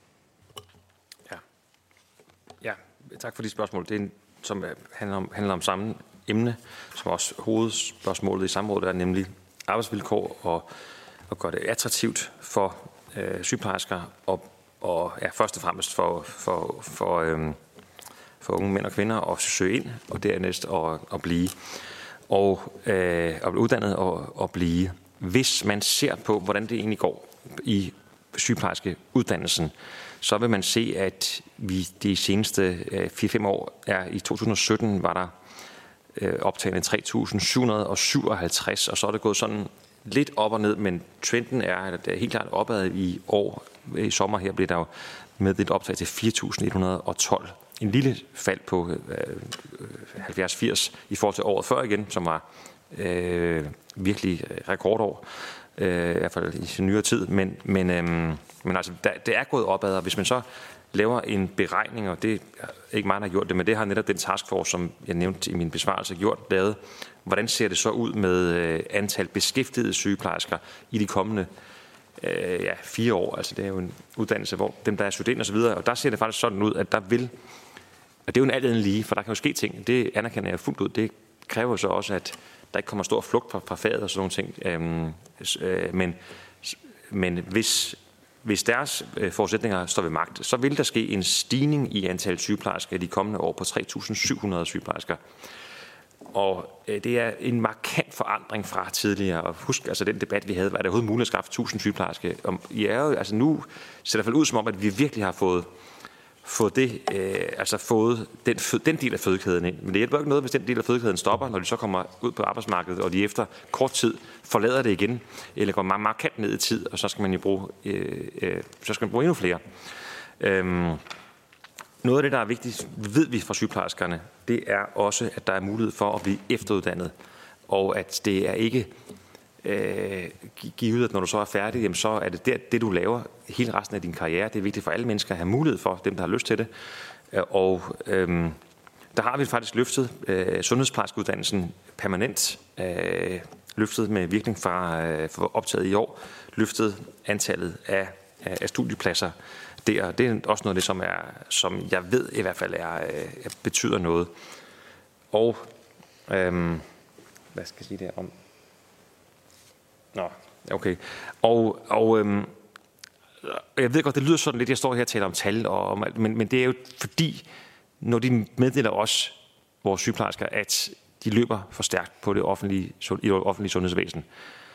Ja, ja tak for de spørgsmål. Det er en, som handler om, handler om samme emne, som også hovedspørgsmålet i samrådet er, nemlig arbejdsvilkår og, og gøre det attraktivt for øh, sygeplejersker og, og ja, først og fremmest for, for, for, øh, for unge mænd og kvinder at søge ind og dernæst at, at blive og øh, at blive uddannet og at blive. Hvis man ser på, hvordan det egentlig går i sygeplejerskeuddannelsen, så vil man se, at vi de seneste fire til fem år er i to tusind og sytten var der øh, optagende tre tusind syv hundrede og syvoghalvtreds, og så er det gået sådan lidt op og ned, men trenden er, at det er helt klart opad i år. I sommer her bliver der jo med et optag til fire tusind et hundrede og tolv. En lille fald på øh, halvfjerds firs i forhold til året før igen, som var øh, virkelig rekordår. Øh, i hvert fald i sin nyere tid, men, men, øhm, men altså, der, det er gået opad, og hvis man så laver en beregning, og det er ikke mig, der har gjort det, men det har netop den taskforce, som jeg nævnte i min besvarelse, gjort, lavet. Hvordan ser det så ud med øh, antal beskæftigede sygeplejersker i de kommende øh, ja, fire år? Altså det er jo en uddannelse, hvor dem, der er studerende og så videre, og der ser det faktisk sådan ud, at der vil, og det er jo en alt andet lige, for der kan jo ske ting, det anerkender jeg fuldt ud, det kræver så også, at der ikke kommer stor flugt fra, fra faget og sådan nogle ting. Øhm, øh, men men hvis, hvis deres øh, forudsætninger står ved magt, så vil der ske en stigning i antal sygeplejersker i de kommende år på tre tusind syv hundrede sygeplejersker. Og øh, det er en markant forandring fra tidligere. Og husk, altså den debat, vi havde, var det overhovedet muligt at skaffe tusind sygeplejersker. Og I er jo, altså nu ser det i hvert fald ud som om, at vi virkelig har fået fået det, øh, altså fået den, den del af fødekæden ind. Men det hjælper ikke noget, hvis den del af fødekæden stopper, når de så kommer ud på arbejdsmarkedet, og de efter kort tid forlader det igen, eller går meget markant ned i tid, og så skal man jo bruge, øh, øh, så skal man bruge endnu flere. Øhm, noget af det, der er vigtigt, ved vi fra sygeplejerskerne, det er også, at der er mulighed for at blive efteruddannet, og at det er ikke øh, givet, at når du så er færdig, jamen så er det det, det, du laver hele resten af din karriere. Det er vigtigt for alle mennesker at have mulighed for, dem, der har lyst til det. Og øh, der har vi faktisk løftet øh, sundhedsplejerskeuddannelsen permanent, øh, løftet med virkning fra øh, optaget i år, løftet antallet af, af studiepladser der. Det er også noget af det, som, er, som jeg ved i hvert fald er, øh, betyder noget. Og øh, hvad skal jeg sige der om? Nå, okay. Og, og øhm, jeg ved godt, det lyder sådan lidt, jeg står her og taler om tal, og, men, men det er jo fordi, når de meddeler os, vores sygeplejersker, at de løber for stærkt på det offentlige, i det offentlige sundhedsvæsen,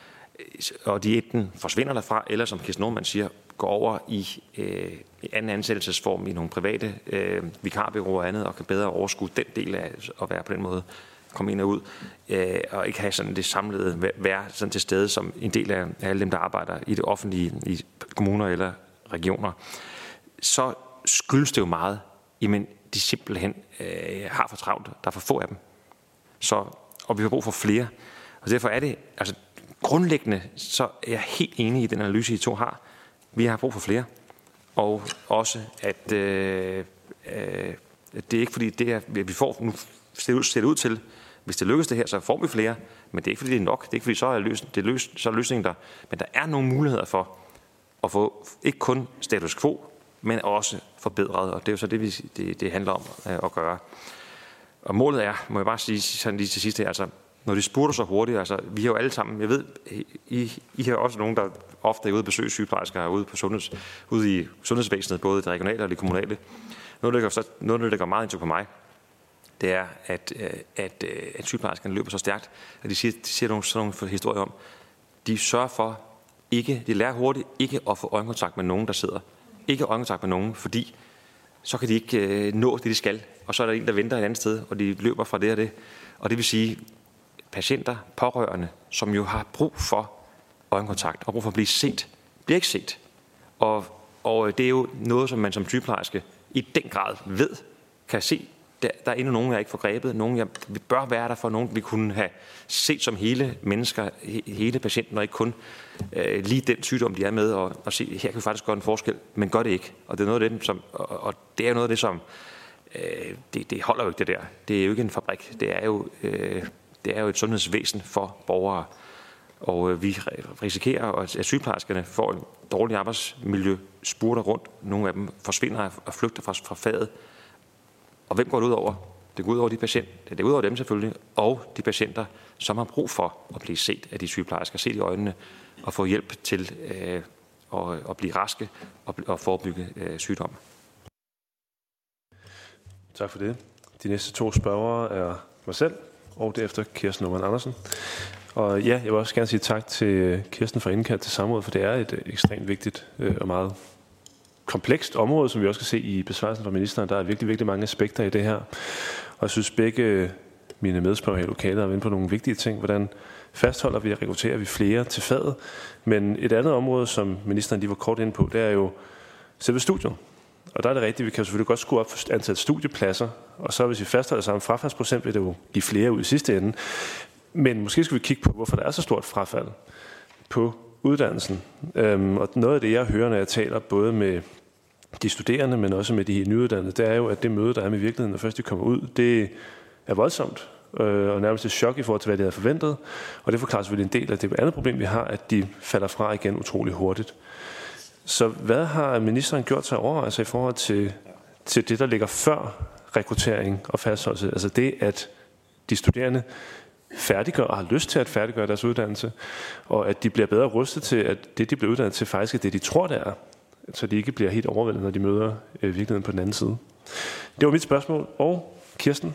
og de enten forsvinder derfra, eller som Kirsten Normann siger, går over i øh, anden ansættelsesform i nogle private øh, vikarbureauer og andet, og kan bedre overskue den del af at være på den måde, komme ind og ud, øh, og ikke have sådan det samlede, være sådan til stede som en del af alle dem, der arbejder i det offentlige, i kommuner eller regioner, så skyldes det jo meget, jamen de simpelthen øh, har for travlt, der er for få af dem. Så, og vi har brug for flere. Og derfor er det, altså grundlæggende, så er jeg helt enig i den analyse, I to har. Vi har brug for flere. Og også, at øh, øh, det er ikke fordi, det er, vi får nu ser det ud til, hvis det lykkes det her, så får vi flere, men det er ikke fordi, det er nok. Det er ikke fordi, så er, løs, det er, løs, så er løsningen der. Men der er nogle muligheder for at få ikke kun status quo, men også forbedret, og det er jo så det, vi, det, det handler om øh, at gøre. Og målet er, må jeg bare sige sådan lige til sidst her, altså, når de spurgte så hurtigt, altså, vi har jo alle sammen, jeg ved, I, I har også nogen, der ofte er ude at besøge sygeplejersker ude, på sundheds, ude i sundhedsvæsenet, både det regionale og det kommunale. Noget, der går, noget, der går meget ind på mig, det er, at, at, at sygeplejerskerne løber så stærkt, at de siger, de siger nogle, sådan nogle historier om, de sørger for, ikke, de lærer hurtigt ikke at få øjenkontakt med nogen, der sidder. Ikke øjenkontakt med nogen, fordi så kan de ikke øh, nå det, de skal. Og så er der en, der venter et andet sted, og de løber fra det og det. Og det vil sige, patienter, pårørende, som jo har brug for øjenkontakt og brug for at blive set, bliver ikke set. Og, og det er jo noget, som man som sygeplejerske i den grad ved, kan se der, der er endnu nogen, jeg ikke får grebet. Nogen, jeg vi bør være der for. Nogen, vi kunne have set som hele mennesker, hele patienten, og ikke kun øh, lige den sygdom, de er med, og, og se, her kan vi faktisk gøre en forskel, men gør det ikke. Og det er noget af det, som, og, og det er noget af det, som øh, det, det holder jo ikke det der. Det er jo ikke en fabrik. Det er jo, øh, det er jo et sundhedsvæsen for borgere. Og øh, vi risikerer, at sygeplejerskerne får en dårlig arbejdsmiljø, spurter rundt. Nogle af dem forsvinder og flygter fra, fra faget. Og hvem går det ud over? Det går ud over de patienter, det går ud over dem selvfølgelig, og de patienter, som har brug for at blive set af de sygeplejersker, set i øjnene og få hjælp til øh, at, at blive raske og, og forebygge øh, sygdom. Tak for det. De næste to spørgere er mig selv, og derefter Kirsten Normann Andersen. Og ja, jeg vil også gerne sige tak til Kirsten for indkaldt til samrådet, for det er et ekstremt vigtigt og meget komplekst område, som vi også kan se i besvarelsen fra ministeren. Der er virkelig, virkelig mange aspekter i det her. Og jeg synes begge mine medspørgere her i lokalet er inde på nogle vigtige ting. Hvordan fastholder vi og rekrutterer vi flere til faget? Men et andet område, som ministeren lige var kort inde på, det er jo selve studiet. Og der er det rigtigt, vi kan selvfølgelig godt skrue op for antallet studiepladser, og så hvis vi fastholder samme frafaldsprocent, vil det jo give flere ud i sidste ende. Men måske skal vi kigge på, hvorfor der er så stort frafald på uddannelsen. Og noget af det, jeg hører, når jeg taler både med de studerende, men også med de nyuddannede, det er jo, at det møde, der er med virkeligheden, når først de kommer ud, det er voldsomt og nærmest et chok i forhold til, hvad de havde forventet. Og det forklarer selvfølgelig en del af det andet problem, vi har, at de falder fra igen utrolig hurtigt. Så hvad har ministeren gjort sig overvejelser i forhold til, til det, der ligger før rekruttering og fastholdelse? Altså det, at de studerende færdiggør og har lyst til at færdiggøre deres uddannelse, og at de bliver bedre rustet til, at det, de bliver uddannet til, faktisk er det, de tror, det er, så de ikke bliver helt overvældet, når de møder øh, virkeligheden på den anden side. Det var mit spørgsmål. Og Kirsten?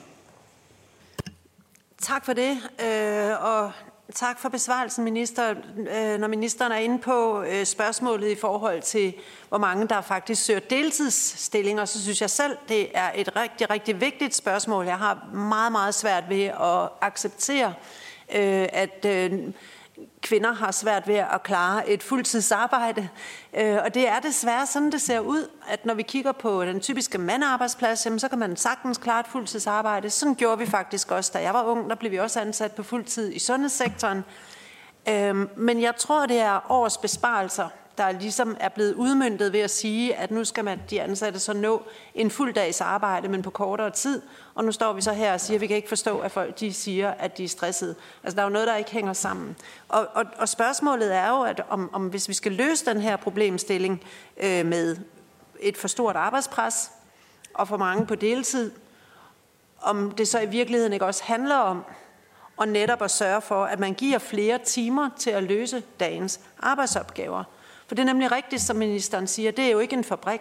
Tak for det, øh, og tak for besvarelsen, minister. Øh, når ministeren er inde på øh, spørgsmålet i forhold til, hvor mange der faktisk søger deltidsstillinger, så synes jeg selv, det er et rigtig, rigtig vigtigt spørgsmål. Jeg har meget, meget svært ved at acceptere, øh, at øh, kvinder har svært ved at klare et fuldtidsarbejde. Og det er desværre sådan, det ser ud, at når vi kigger på den typiske mandearbejdsplads, jamen, så kan man sagtens klare et fuldtidsarbejde. Sådan gjorde vi faktisk også, da jeg var ung. Der blev vi også ansat på fuldtid i sundhedssektoren. Men jeg tror, det er års besparelser, der ligesom er blevet udmøntet ved at sige, at nu skal man, de ansatte så nå en fuld dags arbejde, men på kortere tid. Og nu står vi så her og siger, at vi kan ikke forstå, at folk de siger, at de er stressede. Altså, der er jo noget, der ikke hænger sammen. Og, og, og spørgsmålet er jo, at om, om hvis vi skal løse den her problemstilling øh, med et for stort arbejdspres og for mange på deltid, om det så i virkeligheden ikke også handler om og netop at sørge for, at man giver flere timer til at løse dagens arbejdsopgaver. For det er nemlig rigtigt, som ministeren siger, det er jo ikke en fabrik.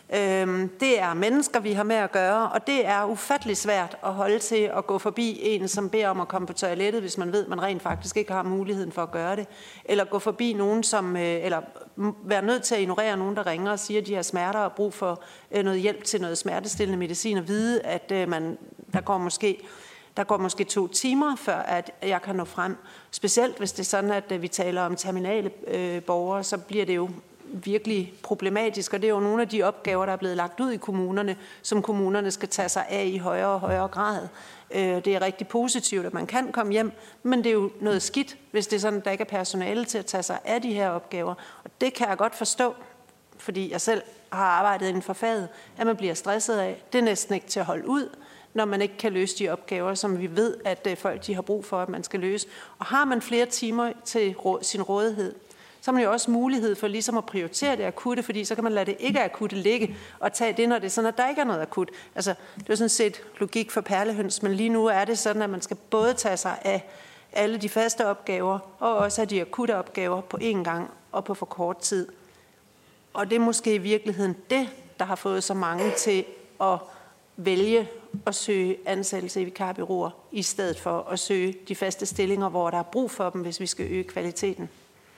Det er mennesker, vi har med at gøre, og det er ufattelig svært at holde til at gå forbi en, som beder om at komme på toilettet, hvis man ved, at man rent faktisk ikke har muligheden for at gøre det. Eller gå forbi nogen, som, eller være nødt til at ignorere nogen, der ringer og siger, at de har smerter og brug for noget hjælp til noget smertestillende medicin, og vide, at man, der går måske... Der går måske to timer, før at jeg kan nå frem. Specielt hvis det er sådan, at vi taler om terminale øh, borgere, så bliver det jo virkelig problematisk. Og det er jo nogle af de opgaver, der er blevet lagt ud i kommunerne, som kommunerne skal tage sig af i højere og højere grad. Øh, det er rigtig positivt, at man kan komme hjem, men det er jo noget skidt, hvis det er sådan, at der ikke er personale til at tage sig af de her opgaver. Og det kan jeg godt forstå, fordi jeg selv har arbejdet inden for faget, at man bliver stresset af. Det er næsten ikke til at holde ud, når man ikke kan løse de opgaver, som vi ved, at folk de har brug for, at man skal løse. Og har man flere timer til sin rådighed, så har man jo også mulighed for ligesom at prioritere det akutte, fordi så kan man lade det ikke akutte ligge og tage det, når det er sådan, at der ikke er noget akut. Altså, det er sådan set logik for perlehøns, men lige nu er det sådan, at man skal både tage sig af alle de faste opgaver, og også af de akutte opgaver på én gang og på for kort tid. Og det er måske i virkeligheden det, der har fået så mange til at vælge at søge ansættelse i vikarbureauer, i stedet for at søge de faste stillinger, hvor der er brug for dem, hvis vi skal øge kvaliteten.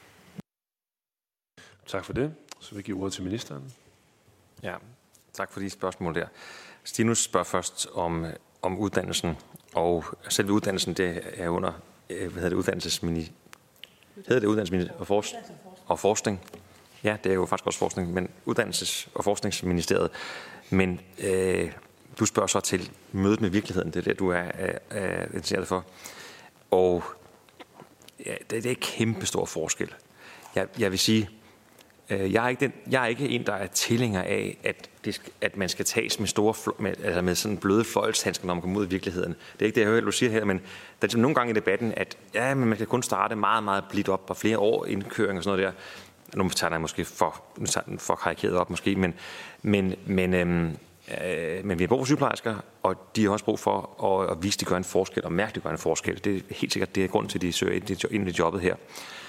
Tak for det. Så vil jeg give ordet til ministeren. Ja, tak for de spørgsmål der. Stinus spørger først om, om uddannelsen, og selve uddannelsen, det er under, hvad hedder det, uddannelsesmini, hedder det uddannelsesmini og, fors- og forskning. Ja, det er jo faktisk også forskning, men uddannelses- og forskningsministeriet. Men øh, du spørger så til mødet med virkeligheden, det er det, du er, er, er interesseret for. Og ja, det, det er kæmpe stor forskel. Jeg, jeg vil sige, øh, jeg, er ikke den, jeg er ikke en, der er tilhænger af, at, det skal, at man skal tages med store, med, altså med sådan bløde fløjlshandsker, når man kommer ud i virkeligheden. Det er ikke det, jeg hører, du siger her, men der er ligesom nogle gange i debatten, at ja, men man kan kun starte meget, meget blidt op og flere år indkøring og sådan noget der. Nu tager jeg måske for, nu tager den for karikeret op måske, men, men, men, øhm, øh, men vi har brug for sygeplejersker, og de har også brug for at, at vise, at de gør en forskel, og mærke, at de gør en forskel. Det er helt sikkert, det er grunden til, at de søger ind i jobbet her.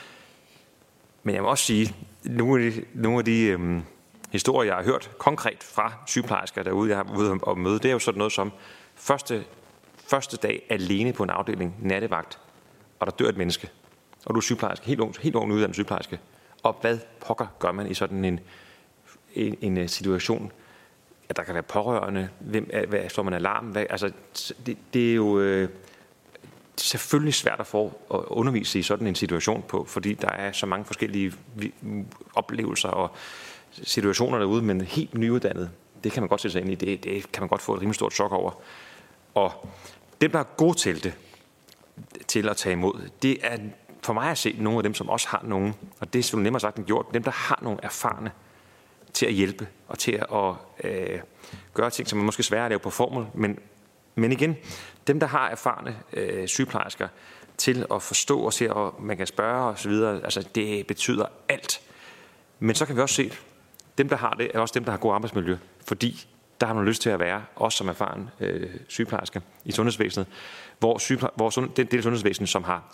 Men jeg må også sige, nogle af de, nogle af de øhm, historier, jeg har hørt konkret fra sygeplejersker derude, jeg har ude og møde, det er jo sådan noget som første, første dag alene på en afdeling, nattevagt, og der dør et menneske, og du er sygeplejerske, helt ung, helt ung uddannet sygeplejerske. Og hvad pokker gør man i sådan en, en, en situation, at der kan være pårørende, hvem, hvad, slår man alarm? Hvad, altså, det, det er jo øh, selvfølgelig svært at få at undervise i sådan en situation på, fordi der er så mange forskellige oplevelser og situationer derude, men helt nyuddannet, det kan man godt sætte sig ind i, det, det kan man godt få et rimelig stort chok over. Og dem, der er gode til det, til at tage imod, det er for mig at se nogle af dem, som også har nogen, og det er selvfølgelig nemmere sagt end gjort, dem, der har nogle erfarne til at hjælpe og til at øh, gøre ting, som er måske svære at lave på formel, men, men igen, dem, der har erfarne øh, sygeplejersker til at forstå og se, og man kan spørge og så videre, altså det betyder alt. Men så kan vi også se, dem, der har det, er også dem, der har god arbejdsmiljø, fordi der har man lyst til at være, også som erfaren øh, sygeplejerske i sundhedsvæsenet, hvor, sygeple- hvor sund- den del af sundhedsvæsenet, som har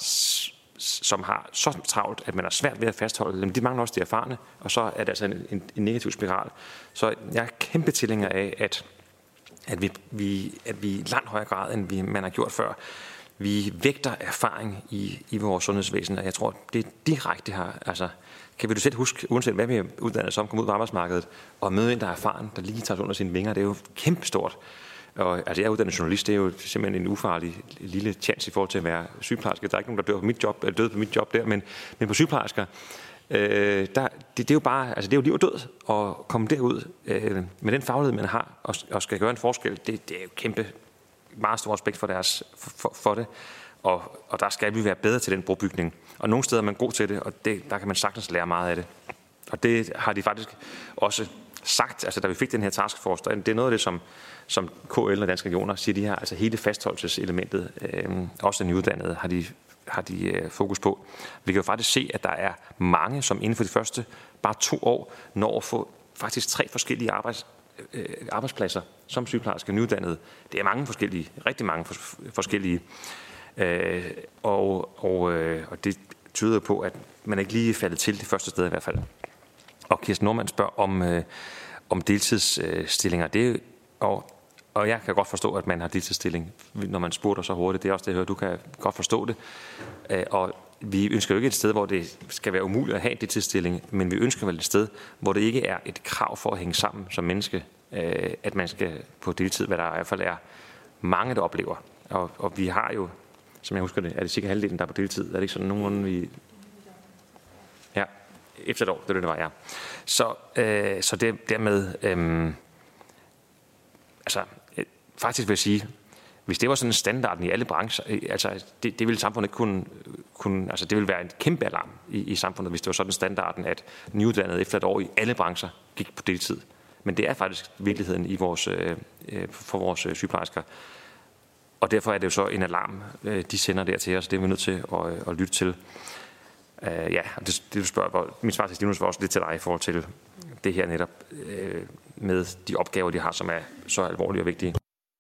som har så travlt, at man er svært ved at fastholde dem. De mangler også de erfarne, og så er det altså en, en, en negativ spiral. Så jeg er kæmpe tilhænger af, at, at, vi, vi, at vi i langt højere grad, end vi, man har gjort før, vi vægter erfaring i, i vores sundhedsvæsen, og jeg tror, det er direkte her. Altså, kan vi du selv huske, uanset hvad vi er uddannet som, komme ud på arbejdsmarkedet, og møde en, der er erfaren, der lige tager under sine vinger, det er jo kæmpestort. Og, altså jeg er uddannet journalist, det er jo simpelthen en ufarlig lille chance i forhold til at være sygeplejerske. Der er ikke nogen, der dør på mit job, eller døde på mit job der, men, men på sygeplejersker, øh, der, det, det er jo bare, altså det er jo liv og død at komme derud øh, med den faglighed, man har, og, og skal gøre en forskel. Det, det er jo kæmpe, meget stor respekt for, deres, for, for det, og, og der skal vi være bedre til den brobygning. Og nogle steder er man god til det, og det, der kan man sagtens lære meget af det. Og det har de faktisk også sagt, altså da vi fik den her taskforce, det er noget af det, som, som K L og Danske Regioner siger, de her, altså hele fastholdelseselementet, øh, også den nyuddannede, har de, har de øh, fokus på. Vi kan jo faktisk se, at der er mange, som inden for de første bare to år når at få faktisk tre forskellige arbejds, øh, arbejdspladser som sygeplejerske nyuddannede. Det er mange forskellige, rigtig mange fors- forskellige, øh, og, og, øh, og det tyder på, at man ikke lige er faldet til det første sted i hvert fald. Og Kirsten Normann spørger om, øh, om deltidsstillinger. Det, og, og jeg kan godt forstå, at man har deltidsstilling, når man spurgte så hurtigt. Det er også det, jeg hører. Du kan godt forstå det. Øh, og vi ønsker jo ikke et sted, hvor det skal være umuligt at have en deltidsstilling, men vi ønsker vel et sted, hvor det ikke er et krav for at hænge sammen som menneske, øh, at man skal på deltid, hvad der i hvert fald er mange, der oplever. Og, og vi har jo, som jeg husker det, er det cirka halvdelen, der er på deltid. Er det ikke sådan nogenlunde, vi... Ja. Efter et år, det er det, det var, ja. Så, øh, så det, dermed, øh, altså, øh, faktisk vil jeg sige, hvis det var sådan standarden i alle brancher, øh, altså, det, det ville samfundet ikke kunne, kunne, altså, det ville være en kæmpe alarm i, i samfundet, hvis det var sådan standarden, at nyuddannede efter et år i alle brancher gik på deltid. Men det er faktisk virkeligheden i vores, øh, for vores øh, sygeplejersker. Og derfor er det jo så en alarm, øh, de sender der til os, det er vi nødt til at, øh, at lytte til. Uh, ja, det, det du spørger, min svar til Stinus var også lidt til dig i forhold til det her netop uh, med de opgaver, de har, som er så alvorlige og vigtige.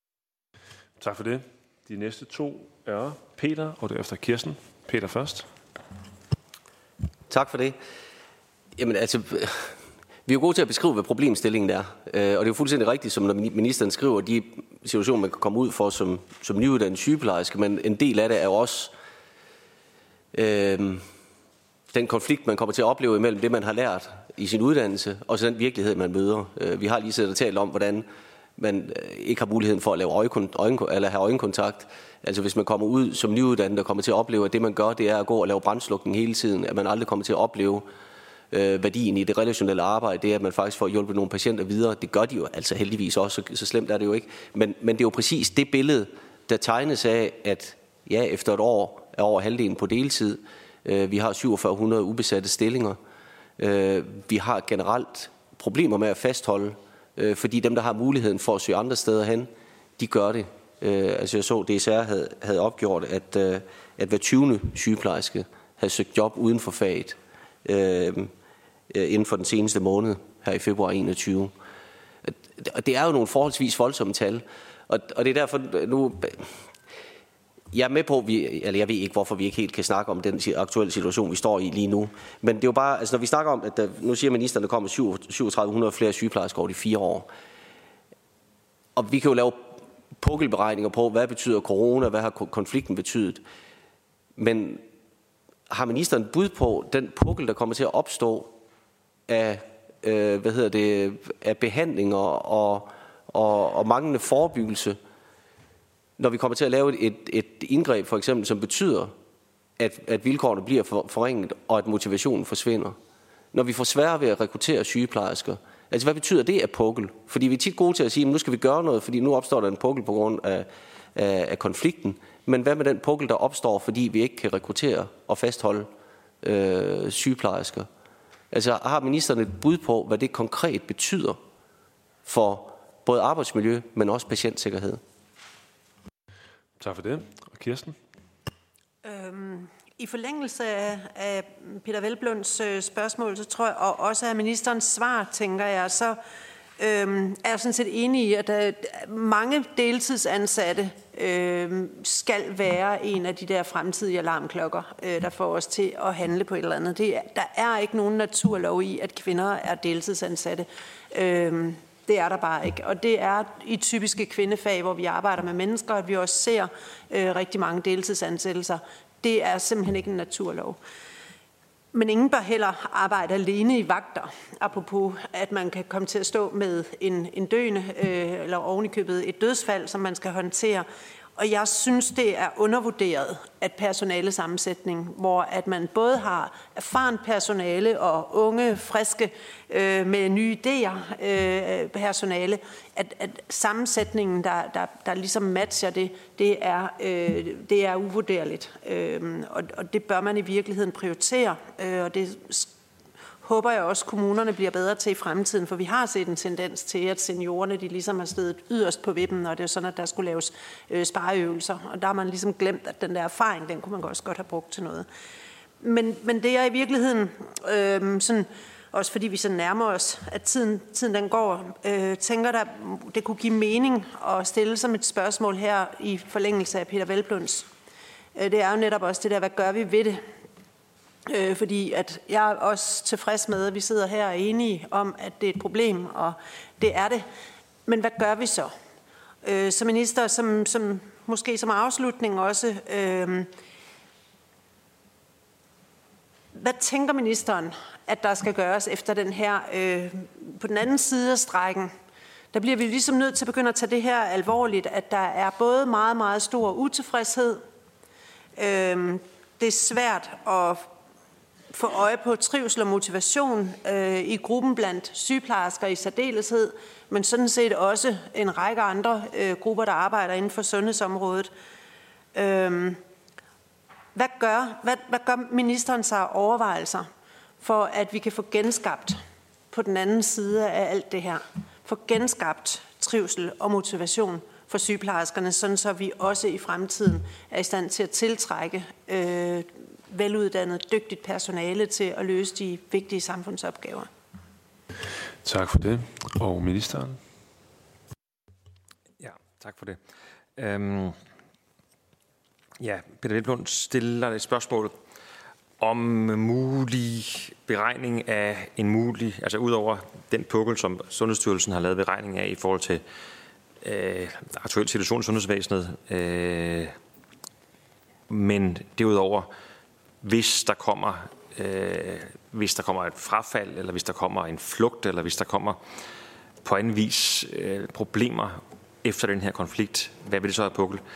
Tak for det. De næste to er Peter, og derefter Kirsten. Peter først. Tak for det. Jamen altså, vi er jo gode til at beskrive, hvad problemstillingen er. Og det er jo fuldstændig rigtigt, som når ministeren skriver, de situationer, man kan komme ud for som, som nyuddannet sygeplejerske, men en del af det er jo også... Øh, den konflikt, man kommer til at opleve imellem det, man har lært i sin uddannelse, og så den virkelighed, man møder. Vi har lige siddet og talt om, hvordan man ikke har muligheden for at lave øjenkont- øjen- eller have øjenkontakt. Altså hvis man kommer ud som nyuddannet og kommer til at opleve, at det, man gør, det er at gå og lave brandslukning hele tiden, at man aldrig kommer til at opleve øh, værdien i det relationelle arbejde, det er, at man faktisk får hjulpet nogle patienter videre. Det gør de jo altså heldigvis også, så, så slemt er det jo ikke. Men, men det er jo præcis det billede, der tegnes af, at ja, efter et år er over halvdelen på deltid. Øh, vi har syvogfyrre hundrede ubesatte stillinger. Øh, vi har generelt problemer med at fastholde, øh, fordi dem, der har muligheden for at søge andre steder hen, de gør det. Øh, altså jeg så, D S R havde, havde opgjort, at, øh, at hver tyvende sygeplejerske havde søgt job uden for faget øh, inden for den seneste måned, her i februar enogtyve. Og det er jo nogle forholdsvis voldsomme tal, og, og det er derfor nu... Jeg er med på, vi, eller jeg ved ikke, hvorfor vi ikke helt kan snakke om den aktuelle situation, vi står i lige nu. Men det er jo bare, altså når vi snakker om, at der, nu siger ministeren, at der kommer syvogtredive hundrede flere sygeplejersker over de fire år. Og vi kan jo lave pukkelberegninger på, hvad betyder corona, hvad har konflikten betydet. Men har ministeren bud på den pukkel, der kommer til at opstå af, øh, hvad hedder det, af behandlinger og, og, og manglende forebyggelse, når vi kommer til at lave et, et indgreb, for eksempel, som betyder, at, at vilkårene bliver for, forringet, og at motivationen forsvinder. Når vi får sværere ved at rekruttere sygeplejersker, altså hvad betyder det af pukkel? Fordi vi er tit gode til at sige, at nu skal vi gøre noget, fordi nu opstår der en pukkel på grund af, af, af konflikten. Men hvad med den pukkel, der opstår, fordi vi ikke kan rekruttere og fastholde øh, sygeplejersker? Altså har ministeren et bud på, hvad det konkret betyder for både arbejdsmiljø, men også patientsikkerhed? Tak for det. Og Kirsten? Øhm, I forlængelse af, af Peter Hvelplunds øh, spørgsmål, så tror jeg, og også af ministerens svar, tænker jeg, så øhm, er jeg sådan set enig i, at der, mange deltidsansatte øh, skal være en af de der fremtidige alarmklokker, øh, der får os til at handle på et eller andet. Det, der er ikke nogen naturlov i, at kvinder er deltidsansatte. Øh, Det er der bare ikke. Og det er i typiske kvindefag, hvor vi arbejder med mennesker, at vi også ser øh, rigtig mange deltidsansættelser. Det er simpelthen ikke en naturlov. Men ingen bør heller arbejde alene i vagter. Apropos, at man kan komme til at stå med en, en døende, øh, eller ovenikøbet et dødsfald, som man skal håndtere. Og jeg synes, det er undervurderet, at personalesammensætning, hvor at man både har erfaren personale og unge, friske, øh, med nye idéer øh, personale, at, at sammensætningen, der, der, der ligesom matcher det, det er, øh, det er uvurderligt. Øh, og, og det bør man i virkeligheden prioritere, øh, og det håber jeg også, kommunerne bliver bedre til i fremtiden, for vi har set en tendens til, at seniorerne de ligesom har stedet yderst på vippen, og det er sådan, at der skulle laves øh, spareøvelser, og der har man ligesom glemt, at den der erfaring, den kunne man også godt have brugt til noget. Men, men det er i virkeligheden, øh, sådan, også fordi vi så nærmer os, at tiden, tiden den går, øh, tænker der, det kunne give mening at stille som et spørgsmål her i forlængelse af Peter Hvelplunds. Øh, det er jo netop også det der, hvad gør vi ved det? Øh, fordi at jeg er også tilfreds med, at vi sidder her og er enige om, at det er et problem, og det er det. Men hvad gør vi så? Øh, som minister, som, som, måske som afslutning også, øh, hvad tænker ministeren, at der skal gøres efter den her, øh, på den anden side af strækken? Der bliver vi ligesom nødt til at begynde at tage det her alvorligt, at der er både meget, meget stor utilfredshed. Øh, det er svært at få øje på trivsel og motivation øh, i gruppen blandt sygeplejersker i særdeleshed, men sådan set også en række andre øh, grupper, der arbejder inden for sundhedsområdet. Øh, hvad, gør, hvad, hvad gør ministeren sig overvejelser for, at vi kan få genskabt på den anden side af alt det her? Få genskabt trivsel og motivation for sygeplejerskerne, sådan så vi også i fremtiden er i stand til at tiltrække øh, veluddannet, dygtigt personale til at løse de vigtige samfundsopgaver. Tak for det. Og ministeren? Ja, tak for det. Øhm, ja, Peter Hvelplund stiller et spørgsmål om mulig beregning af en mulig, altså ud over den pukkel, som Sundhedsstyrelsen har lavet beregning af i forhold til øh, aktuel situation i sundhedsvæsenet, øh, men derudover, hvis der kommer, øh, hvis der kommer et frafald, eller hvis der kommer en flugt, eller hvis der kommer på anden vis øh, problemer efter den her konflikt, hvad vil det så have pukkel?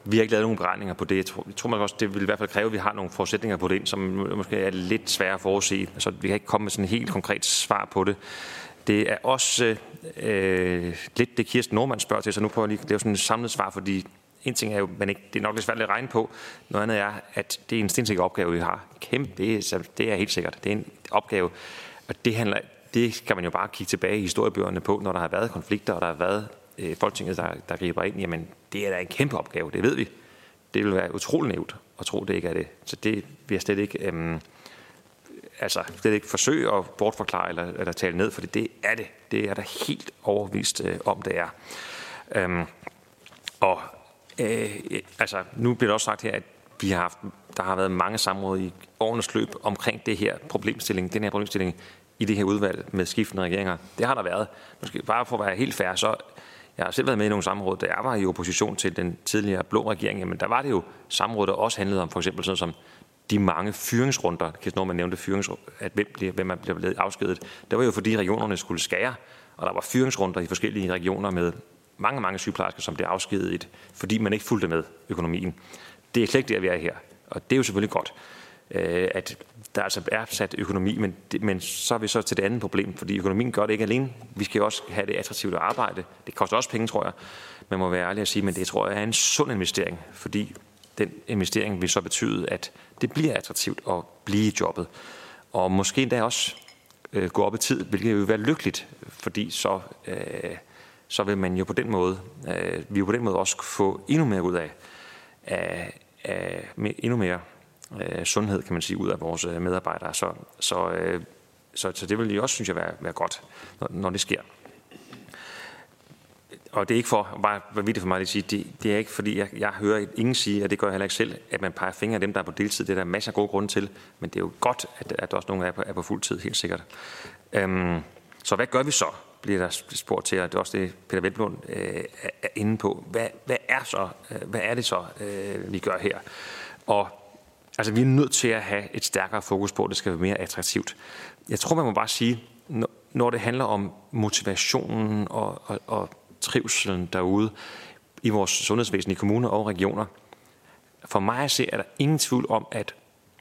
Vi har ikke lavet nogen beregninger på det. Jeg tror, jeg tror man også, det vil i hvert fald kræve, at vi har nogle forudsætninger på det, som måske er lidt svære at forudse. Altså, vi kan ikke komme med sådan et helt konkret svar på det. Det er også øh, lidt det, Kirsten Normann spørger til, så nu prøver jeg lige at lave sådan et samlet svar, fordi en ting er jo, men ikke, det er nok lidt svært at regne på. Noget andet er, at det er en stensikker opgave, vi har. Kæmpe, det er, det er helt sikkert. Det er en opgave, og det handler, det kan man jo bare kigge tilbage i historiebøgerne på, når der har været konflikter, og der har været øh, Folketinget, der, der griber ind. Jamen, det er da en kæmpe opgave, det ved vi. Det vil være utroligt nævnt at tro, det ikke er det. Så det vil jeg slet ikke, øhm, altså, slet ikke forsøge at bortforklare eller, eller tale ned, for det er det. Det er der helt overbevist øh, om, det er. Øhm, og øh, altså, nu bliver det også sagt her, at vi har haft, der har været mange samråd i årenes løb omkring det her problemstilling, den her problemstilling i det her udvalg med skiftende regeringer. Det har der været. Måske bare for at være helt fair, så jeg har selv været med i nogle samråd, da jeg var i opposition til den tidligere blå regering, men der var det jo samråd, der også handlede om for eksempel sådan som de mange fyringsrunder. Kirsten Normann nævnte fyringsrunder, at hvem, bliver, hvem man bliver blevet afskedet. Det var jo fordi regionerne skulle skære, og der var fyringsrunder i forskellige regioner med mange, mange sygeplejersker, som blev afskediget, fordi man ikke fulgte med økonomien. Det er slet ikke der, vi er her, og det er jo selvfølgelig godt, at der altså er sat økonomi, men, det, men så er vi så til det andet problem, fordi økonomien gør det ikke alene. Vi skal jo også have det attraktivt at arbejde. Det koster også penge, tror jeg. Man må være ærlig at sige, men det tror jeg er en sund investering, fordi den investering vil så betyde, at det bliver attraktivt at blive i jobbet. Og måske endda også øh, gå op i tid, hvilket vil være lykkeligt, fordi så, øh, så vil man jo på den måde, øh, vi jo på den måde også få endnu mere ud af, af, af med, endnu mere øh, sundhed, kan man sige, ud af vores medarbejdere. Så, så, øh, så, så det vil jo også, synes jeg, være, være godt, når, når det sker. Og det er ikke for, bare hvad vigtigt for mig at sige, det, det er ikke fordi, jeg, jeg hører ingen sige, og det gør jeg heller ikke selv, at man peger fingre af dem, der er på deltid. Det er der masser af gode grunde til, men det er jo godt, at, at der også nogle er på, er på fuld tid, helt sikkert. Øhm, så hvad gør vi så, bliver der spurgt til, og det er også det, Peter Hvelplund øh, er inde på. Hvad, hvad, er så, øh, hvad er det så, øh, vi gør her? Og altså, vi er nødt til at have et stærkere fokus på, at det skal være mere attraktivt. Jeg tror, man må bare sige, når, når det handler om motivationen og, og, og trivselen derude i vores sundhedsvæsen i kommuner og regioner. For mig at se, er der ingen tvivl om, at,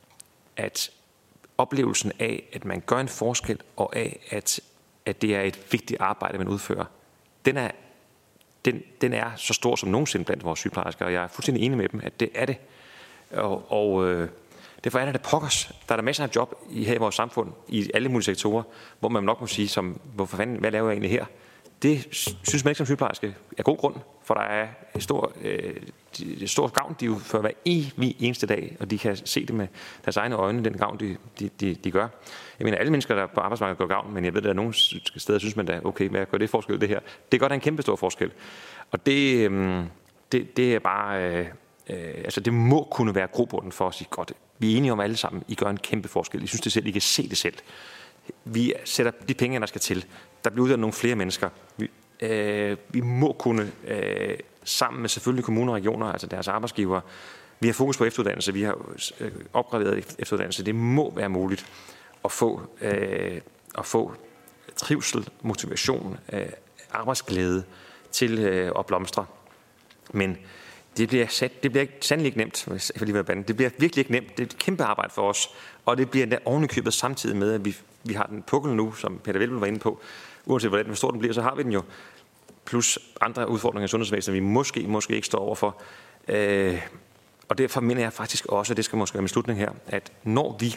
at oplevelsen af, at man gør en forskel, og af, at, at det er et vigtigt arbejde, man udfører, den er, den, den er så stor som nogensinde blandt vores sygeplejersker, og jeg er fuldstændig enig med dem, at det er det. Og, og øh, derfor er der det pokkers. Der er der masser af job i, her i vores samfund, i alle mulige sektorer, hvor man nok må sige, som, hvorfor fanden, hvad laver jeg egentlig her? Det synes man ikke som sygeplejerske er god grund, for der er et stort, øh, stort gavn, de udfører hver evig eneste dag, og de kan se det med deres egne øjne, den gavn, de, de, de, de gør. Jeg mener, alle mennesker, der på arbejdsmarkedet gør gavn, men jeg ved, at der er nogle steder, synes man da, okay, hvad gør det forskel, det her? Det gør da en kæmpe stor forskel. Og det, øh, det, det er bare, øh, øh, altså det må kunne være grobunden for at sige, godt, vi er enige om alle sammen, I gør en kæmpe forskel, I synes det selv, I kan se det selv. Vi sætter de penge, der skal til. Der bliver uddannet nogle flere mennesker. Vi, øh, vi må kunne, øh, sammen med selvfølgelig kommuner og regioner, altså deres arbejdsgivere, vi har fokus på efteruddannelse, vi har øh, opgraderet efteruddannelse. Det må være muligt at få, øh, at få trivsel, motivation, øh, arbejdsglæde til øh, at blomstre. Men det bliver, sat, det bliver sandelig ikke nemt, for lige være det bliver virkelig ikke nemt. Det er et kæmpe arbejde for os, og det bliver endda ovenikøbet samtidig med, at vi Vi har den pukkel nu, som Peter Hvelplund var inde på. Uanset hvordan hvor stor den bliver, så har vi den jo. Plus andre udfordringer i sundhedsvæsenet, vi måske, måske ikke står overfor. Øh, og derfor mener jeg faktisk også, at det skal måske være min slutning her, at når vi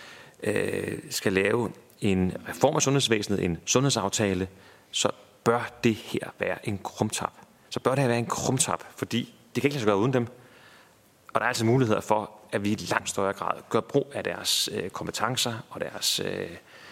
øh, skal lave en reform af sundhedsvæsenet, en sundhedsaftale, så bør det her være en krumtap. Så bør det her være en krumtap, fordi det kan ikke lade sig gøre uden dem. Og der er altså muligheder for, at vi i langt større grad gør brug af deres øh, kompetencer og deres, øh,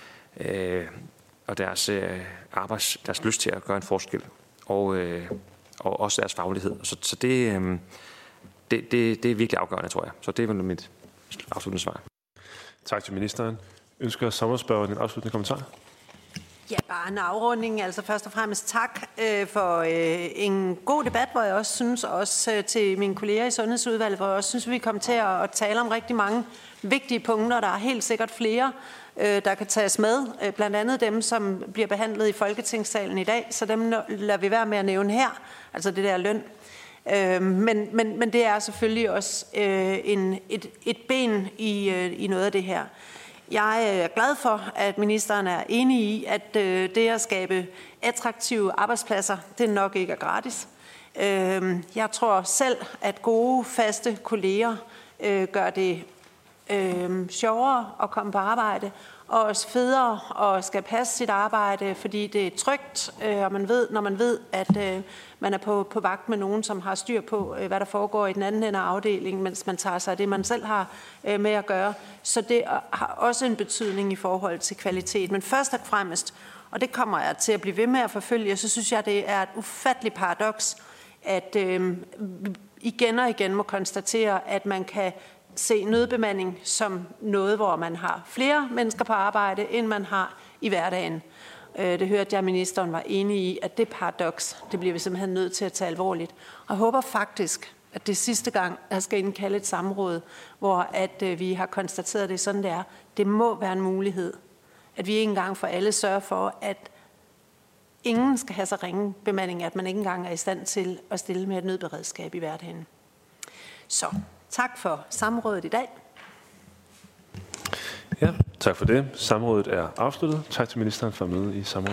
øh, og deres øh, arbejds, deres lyst til at gøre en forskel, og, øh, og også deres faglighed. Så, så det, øh, det, det, det er virkelig afgørende, tror jeg. Så det er vel mit afsluttende svar. Tak til ministeren. Ønsker sommerspørgeren en afsluttende kommentar? Ja, bare en afrunding. Altså først og fremmest tak øh, for øh, en god debat, hvor jeg også synes, også øh, til mine kolleger i Sundhedsudvalget, hvor jeg også synes, vi kommer til at, at tale om rigtig mange vigtige punkter. Der er helt sikkert flere, øh, der kan tages med. Øh, blandt andet dem, som bliver behandlet i Folketingssalen i dag, så dem lader vi være med at nævne her. Altså det der løn. Øh, men, men, men det er selvfølgelig også øh, en, et, et ben i, øh, i noget af det her. Jeg er glad for, at ministeren er enig i, at øh, det at skabe attraktive arbejdspladser, det nok ikke er gratis. Øh, jeg tror selv, at gode, faste kolleger øh, gør det øh, sjovere at komme på arbejde, og også federe og skal passe sit arbejde, fordi det er trygt, øh, og man ved, når man ved, at øh, man er på, på vagt med nogen, som har styr på, øh, hvad der foregår i den anden ende af afdelingen, mens man tager sig af det, man selv har øh, med at gøre. Så det har også en betydning i forhold til kvalitet. Men først og fremmest, og det kommer jeg til at blive ved med at forfølge, så synes jeg, det er et ufatteligt paradoks, at øh, igen og igen må konstatere, at man kan se nødbemanding som noget, hvor man har flere mennesker på arbejde, end man har i hverdagen. Det hørte jeg, ministeren var enig i, at det paradoks, det bliver vi simpelthen nødt til at tage alvorligt. Og jeg håber faktisk, at det sidste gang, jeg skal indkalde et samråd, hvor at vi har konstateret det sådan, det er. Det må være en mulighed, at vi ikke engang for alle sørger for, at ingen skal have så ringe bemanding, at man ikke engang er i stand til at stille med et nødberedskab i hverdagen. Så tak for samrådet i dag. Ja, tak for det. Samrådet er afsluttet. Tak til ministeren for at møde i samrådet.